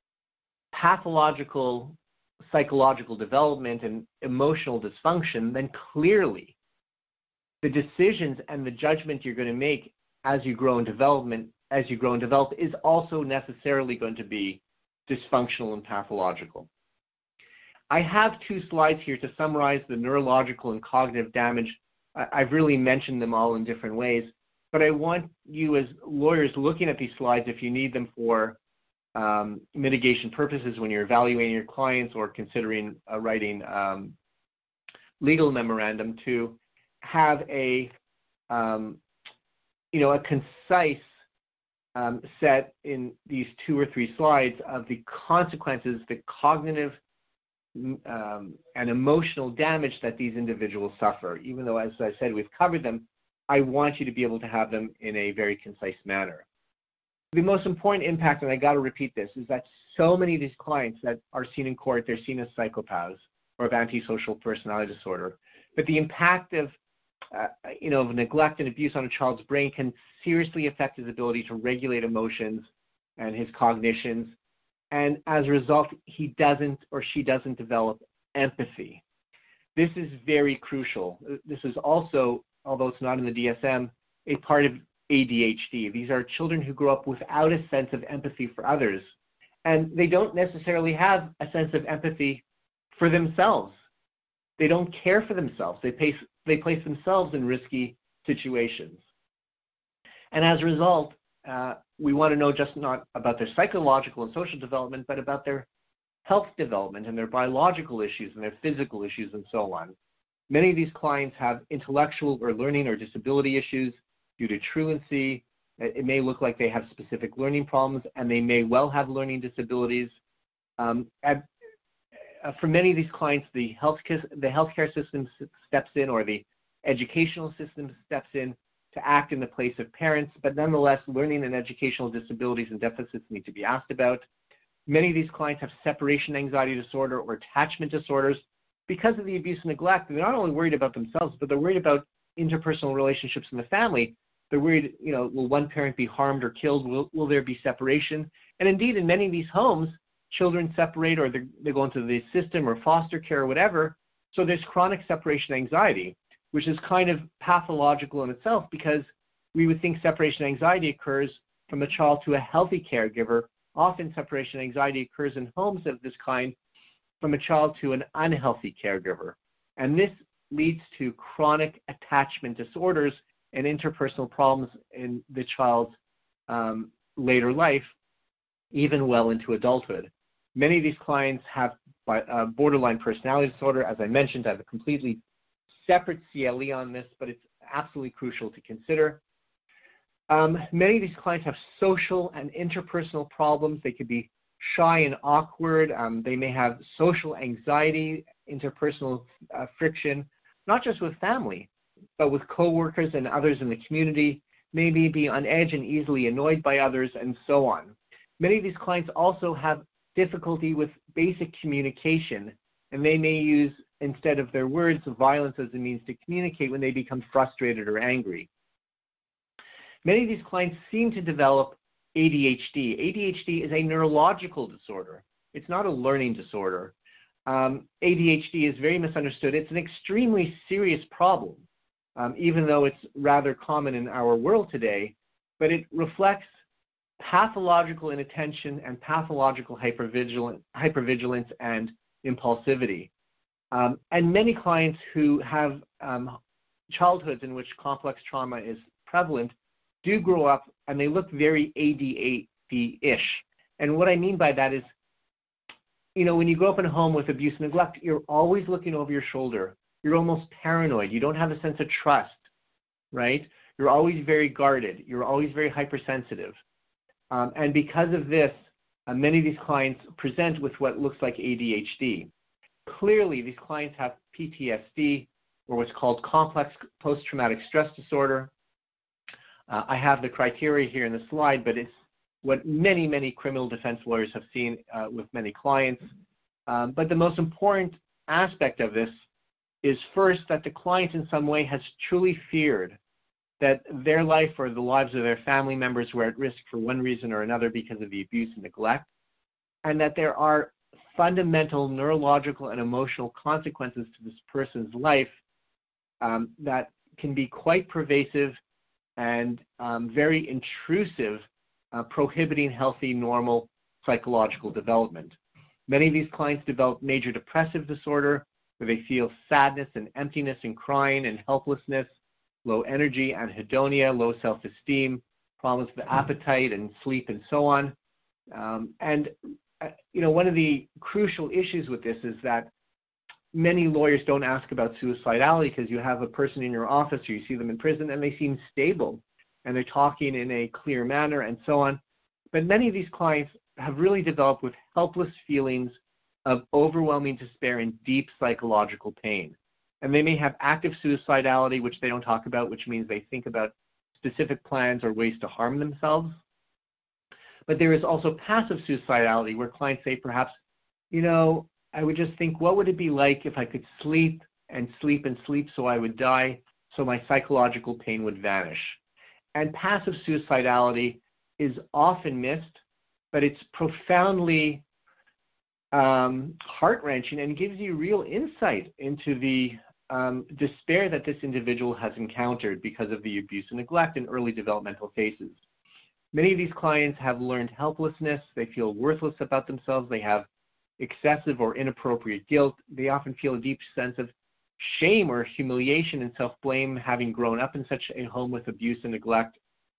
pathological psychological development and emotional dysfunction, then clearly the decisions and the judgment you're going to make as you grow in development, as you grow and develop, is also necessarily going to be dysfunctional and pathological. I have two slides here to summarize the neurological and cognitive damage. I've really mentioned them all in different ways, but I want you as lawyers looking at these slides, if you need them for um, mitigation purposes when you're evaluating your clients or considering uh, writing um, legal memorandum, to have a, um, you know, a concise um, set in these two or three slides of the consequences, the cognitive Um, and emotional damage that these individuals suffer. Even though, as I said, we've covered them, I want you to be able to have them in a very concise manner. The most important impact, and I got to repeat this, is that so many of these clients that are seen in court, they're seen as psychopaths or of antisocial personality disorder. But the impact of, uh, you know, of neglect and abuse on a child's brain can seriously affect his ability to regulate emotions and his cognitions. And as a result, he doesn't or she doesn't develop empathy. This is very crucial. This is also, although it's not in the D S M, a part of A D H D. These are children who grow up without a sense of empathy for others. And they don't necessarily have a sense of empathy for themselves. They don't care for themselves. They place, they place themselves in risky situations. And as a result, uh, we want to know just not about their psychological and social development, but about their health development and their biological issues and their physical issues and so on. Many of these clients have intellectual or learning or disability issues due to truancy. It may look like they have specific learning problems, and they may well have learning disabilities. Um, at, uh, for many of these clients, the health the healthcare system steps in, or the educational system steps in to act in the place of parents, but nonetheless, learning and educational disabilities and deficits need to be asked about. Many of these clients have separation anxiety disorder or attachment disorders because of the abuse and neglect. They're not only worried about themselves, but they're worried about interpersonal relationships in the family. They're worried, you know, will one parent be harmed or killed? Will, will there be separation? And indeed, in many of these homes, children separate, or they go into the system or foster care or whatever. So there's chronic separation anxiety, which is kind of pathological in itself, because we would think separation anxiety occurs from a child to a healthy caregiver. Often separation anxiety occurs in homes of this kind from a child to an unhealthy caregiver. And this leads to chronic attachment disorders and interpersonal problems in the child's um, later life, even well into adulthood. Many of these clients have uh, borderline personality disorder. As I mentioned, I have a completely separate C L E on this, but it's absolutely crucial to consider. Um, many of these clients have social and interpersonal problems. They could be shy and awkward. Um, they may have social anxiety, interpersonal uh, friction, not just with family, but with coworkers and others in the community, maybe be on edge and easily annoyed by others, and so on. Many of these clients also have difficulty with basic communication, and they may use, instead of their words, violence as a means to communicate when they become frustrated or angry. Many of these clients seem to develop A D H D. A D H D is a neurological disorder. It's not a learning disorder. Um, A D H D is very misunderstood. It's an extremely serious problem, um, even though it's rather common in our world today, but it reflects pathological inattention and pathological hypervigilance, hypervigilance and impulsivity. Um, and many clients who have um, childhoods in which complex trauma is prevalent do grow up and they look very A D H D-ish. And what I mean by that is, you know, when you grow up in a home with abuse and neglect, you're always looking over your shoulder. You're almost paranoid. You don't have a sense of trust, right? You're always very guarded. You're always very hypersensitive. Um, and because of this, uh, many of these clients present with what looks like A D H D. Clearly, these clients have P T S D, or what's called complex post-traumatic stress disorder. Uh, I have the criteria here in the slide, but it's what many, many criminal defense lawyers have seen uh, with many clients. Um, but the most important aspect of this is first that the client in some way has truly feared that their life or the lives of their family members were at risk for one reason or another because of the abuse and neglect, and that there are fundamental neurological and emotional consequences to this person's life um, that can be quite pervasive and um, very intrusive, uh, prohibiting healthy, normal psychological development. Many of these clients develop major depressive disorder, where they feel sadness and emptiness and crying and helplessness, low energy, anhedonia, low self-esteem, problems with appetite and sleep and so on. Um, and, uh, you know, one of the crucial issues with this is that many lawyers don't ask about suicidality because you have a person in your office or you see them in prison and they seem stable and they're talking in a clear manner and so on. But many of these clients have really developed with helpless feelings of overwhelming despair and deep psychological pain. And they may have active suicidality, which they don't talk about, which means they think about specific plans or ways to harm themselves. But there is also passive suicidality, where clients say perhaps, you know, I would just think, what would it be like if I could sleep and sleep and sleep so I would die, so my psychological pain would vanish. And passive suicidality is often missed, but it's profoundly um, heart-wrenching and gives you real insight into the um, despair that this individual has encountered because of the abuse and neglect in early developmental phases. Many of these clients have learned helplessness. They feel worthless about themselves. They have excessive or inappropriate guilt. They often feel a deep sense of shame or humiliation and self-blame, having grown up in such a home with abuse and neglect.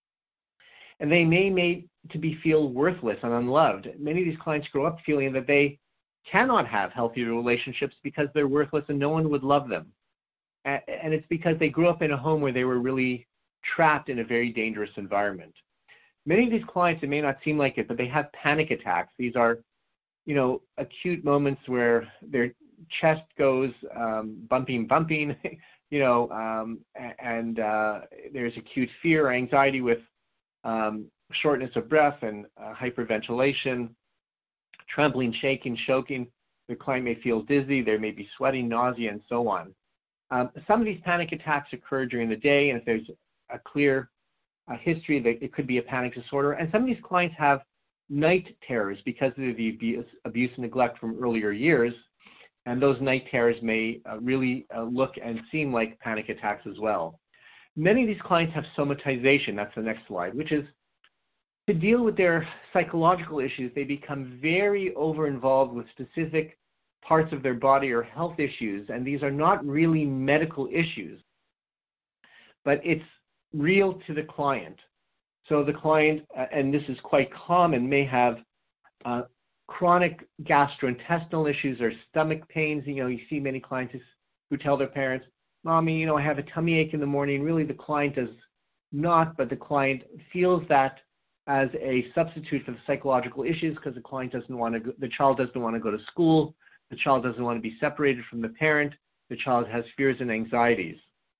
And they may made to be feel worthless and unloved. Many of these clients grow up feeling that they cannot have healthy relationships because they're worthless and no one would love them. And it's because they grew up in a home where they were really trapped in a very dangerous environment. Many of these clients, it may not seem like it, but they have panic attacks. These are, you know, acute moments where their chest goes um, bumping, bumping, you know, um, and uh, there's acute fear or anxiety with um, shortness of breath and uh, hyperventilation, trembling, shaking, choking. The client may feel dizzy. There may be sweating, nausea, and so on. Um, some of these panic attacks occur during the day, and if there's a clear uh, history, that it could be a panic disorder. And some of these clients have night terrors because of the abuse, abuse and neglect from earlier years, and those night terrors may uh, really uh, look and seem like panic attacks as well. Many of these clients have somatization, that's the next slide, which is to deal with their psychological issues, they become very over-involved with specific parts of their body or health issues, and these are not really medical issues, but it's real to the client. So the client, uh, and this is quite common, may have uh, chronic gastrointestinal issues or stomach pains. You know, you see many clients who tell their parents, "Mommy, you know, I have a tummy ache in the morning." Really, the client does not, but the client feels that as a substitute for the psychological issues because the client doesn't want to, go, the child doesn't want to go to school, the child doesn't want to be separated from the parent, the child has fears and anxieties.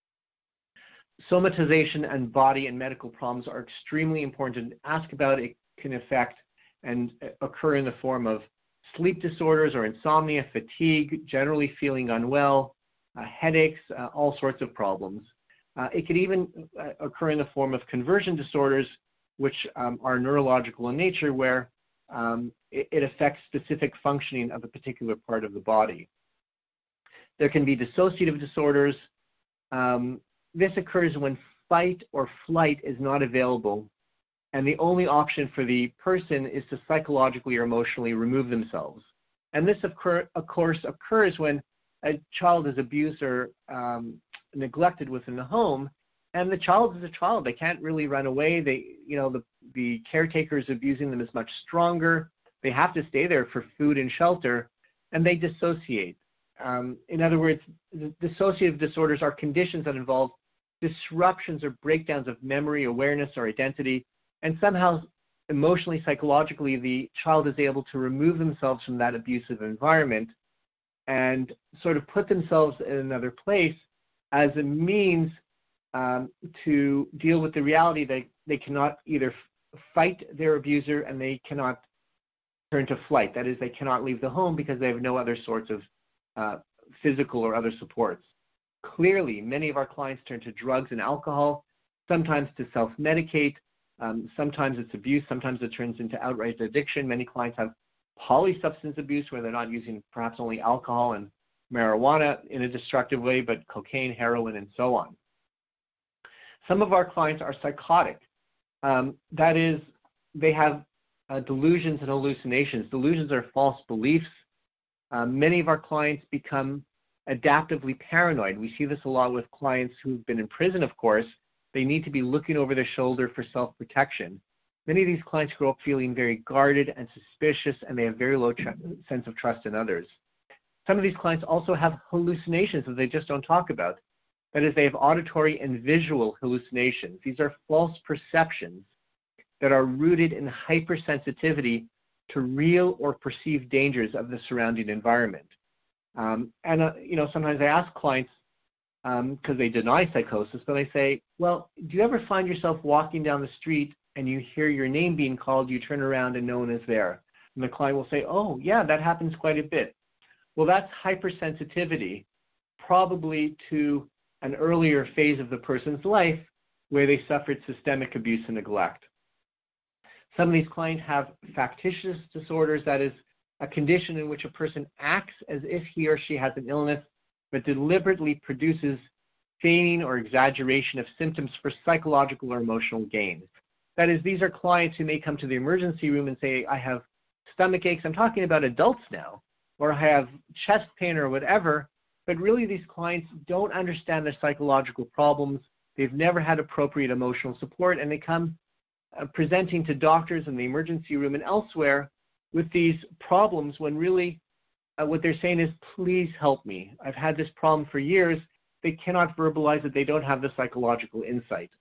Somatization and body and medical problems are extremely important to ask about. It can affect and occur in the form of sleep disorders or insomnia, fatigue, generally feeling unwell, uh, headaches, uh, all sorts of problems. Uh, it could even uh, occur in the form of conversion disorders, which um, are neurological in nature, where um, it, it affects specific functioning of a particular part of the body. There can be dissociative disorders. Um, this occurs when fight or flight is not available, and the only option for the person is to psychologically or emotionally remove themselves. And this, of, cur- of course, occurs when a child is abused or um, neglected within the home, and the child is a child. They can't really run away. They, you know, the, the caretaker is abusing them is much stronger. They have to stay there for food and shelter, and they dissociate. Um, in other words, dissociative disorders are conditions that involve disruptions or breakdowns of memory, awareness, or identity, and somehow emotionally, psychologically, the child is able to remove themselves from that abusive environment and sort of put themselves in another place as a means um, to deal with the reality that they cannot either f- fight their abuser and they cannot turn to flight. That is, they cannot leave the home because they have no other sorts of uh, physical or other supports. Clearly, many of our clients turn to drugs and alcohol, sometimes to self-medicate. Um, sometimes it's abuse. Sometimes it turns into outright addiction. Many clients have polysubstance abuse where they're not using perhaps only alcohol and marijuana in a destructive way, but cocaine, heroin, and so on. Some of our clients are psychotic. Um, that is, they have uh, delusions and hallucinations. Delusions are false beliefs. Uh, many of our clients become adaptively paranoid. We see this a lot with clients who've been in prison, of course. They need to be looking over their shoulder for self-protection. Many of these clients grow up feeling very guarded and suspicious, and they have very low tr- sense of trust in others. Some of these clients also have hallucinations that they just don't talk about. That is, they have auditory and visual hallucinations. These are false perceptions that are rooted in hypersensitivity to real or perceived dangers of the surrounding environment. Um, and, uh, you know, sometimes I ask clients, because um, they deny psychosis, but I say, well, do you ever find yourself walking down the street and you hear your name being called, you turn around and no one is there? And the client will say, oh, yeah, that happens quite a bit. Well, that's hypersensitivity, probably to an earlier phase of the person's life where they suffered systemic abuse and neglect. Some of these clients have factitious disorders, that is, a condition in which a person acts as if he or she has an illness, but deliberately produces feigning or exaggeration of symptoms for psychological or emotional gain. That is, these are clients who may come to the emergency room and say, I have stomach aches. I'm talking about adults now, or I have chest pain or whatever, but really these clients don't understand their psychological problems. They've never had appropriate emotional support, and they come uh, presenting to doctors in the emergency room and elsewhere with these problems when really uh, what they're saying is, please help me. I've had this problem for years. They cannot verbalize it. They don't have the psychological insight.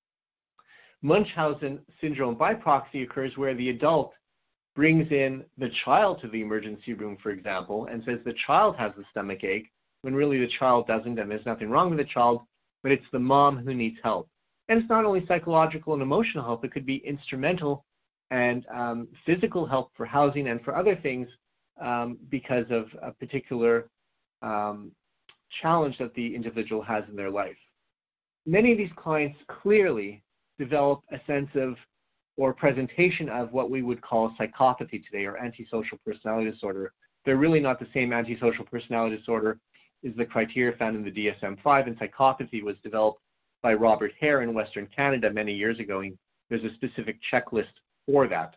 Munchausen syndrome by proxy occurs where the adult brings in the child to the emergency room, for example, and says the child has the stomach ache, when really the child doesn't, and there's nothing wrong with the child, but it's the mom who needs help. And it's not only psychological and emotional help, it could be instrumental and um, physical help for housing and for other things um, because of a particular um, challenge that the individual has in their life. Many of these clients clearly develop a sense of or presentation of what we would call psychopathy today, or antisocial personality disorder. They're really not the same. Antisocial personality disorder is the criteria found in the D S M five, and psychopathy was developed by Robert Hare in Western Canada many years ago. There's a specific checklist for that.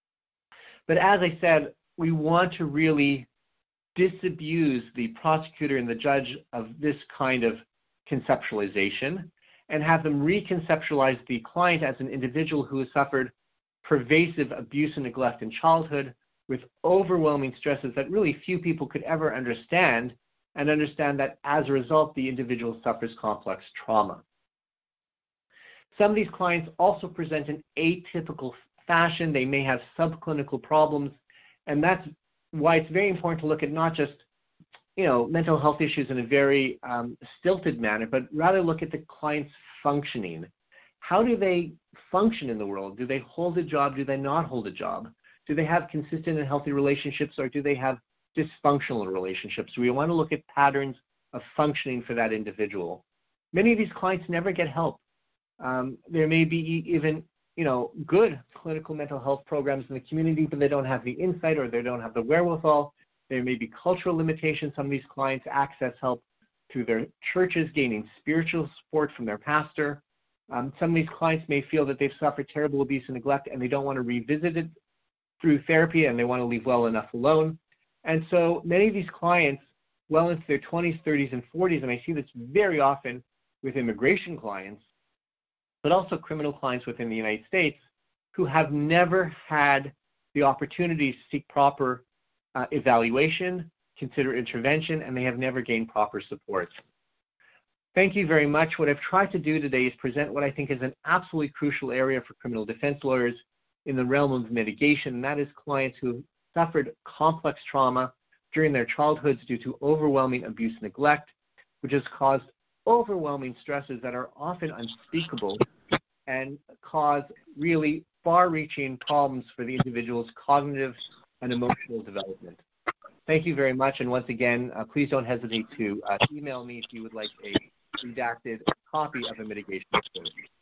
But as I said, we want to really disabuse the prosecutor and the judge of this kind of conceptualization and have them reconceptualize the client as an individual who has suffered pervasive abuse and neglect in childhood with overwhelming stresses that really few people could ever understand, and understand that as a result, the individual suffers complex trauma. Some of these clients also present in atypical fashion. They may have subclinical problems, and that's why it's very important to look at not just, you know, mental health issues in a very um, stilted manner, but rather look at the client's functioning. How do they function in the world? Do they hold a job? Do they not hold a job? Do they have consistent and healthy relationships, or do they have dysfunctional relationships? We want to look at patterns of functioning for that individual. Many of these clients never get help. Um, there may be even, you know, good clinical mental health programs in the community, but they don't have the insight or they don't have the wherewithal. There may be cultural limitations. Some of these clients access help through their churches, gaining spiritual support from their pastor. Um, some of these clients may feel that they've suffered terrible abuse and neglect, and they don't want to revisit it through therapy, and they want to leave well enough alone. And so many of these clients, well into their twenties, thirties, and forties, and I see this very often with immigration clients, but also criminal clients within the United States, who have never had the opportunity to seek proper uh, evaluation, consider intervention, and they have never gained proper support. Thank you very much. What I've tried to do today is present what I think is an absolutely crucial area for criminal defense lawyers in the realm of mitigation, and that is clients who suffered complex trauma during their childhoods due to overwhelming abuse and neglect, which has caused overwhelming stresses that are often unspeakable and cause really far-reaching problems for the individual's cognitive and emotional development. Thank you very much, and once again, uh, please don't hesitate to uh, email me if you would like a redacted copy of a mitigation report.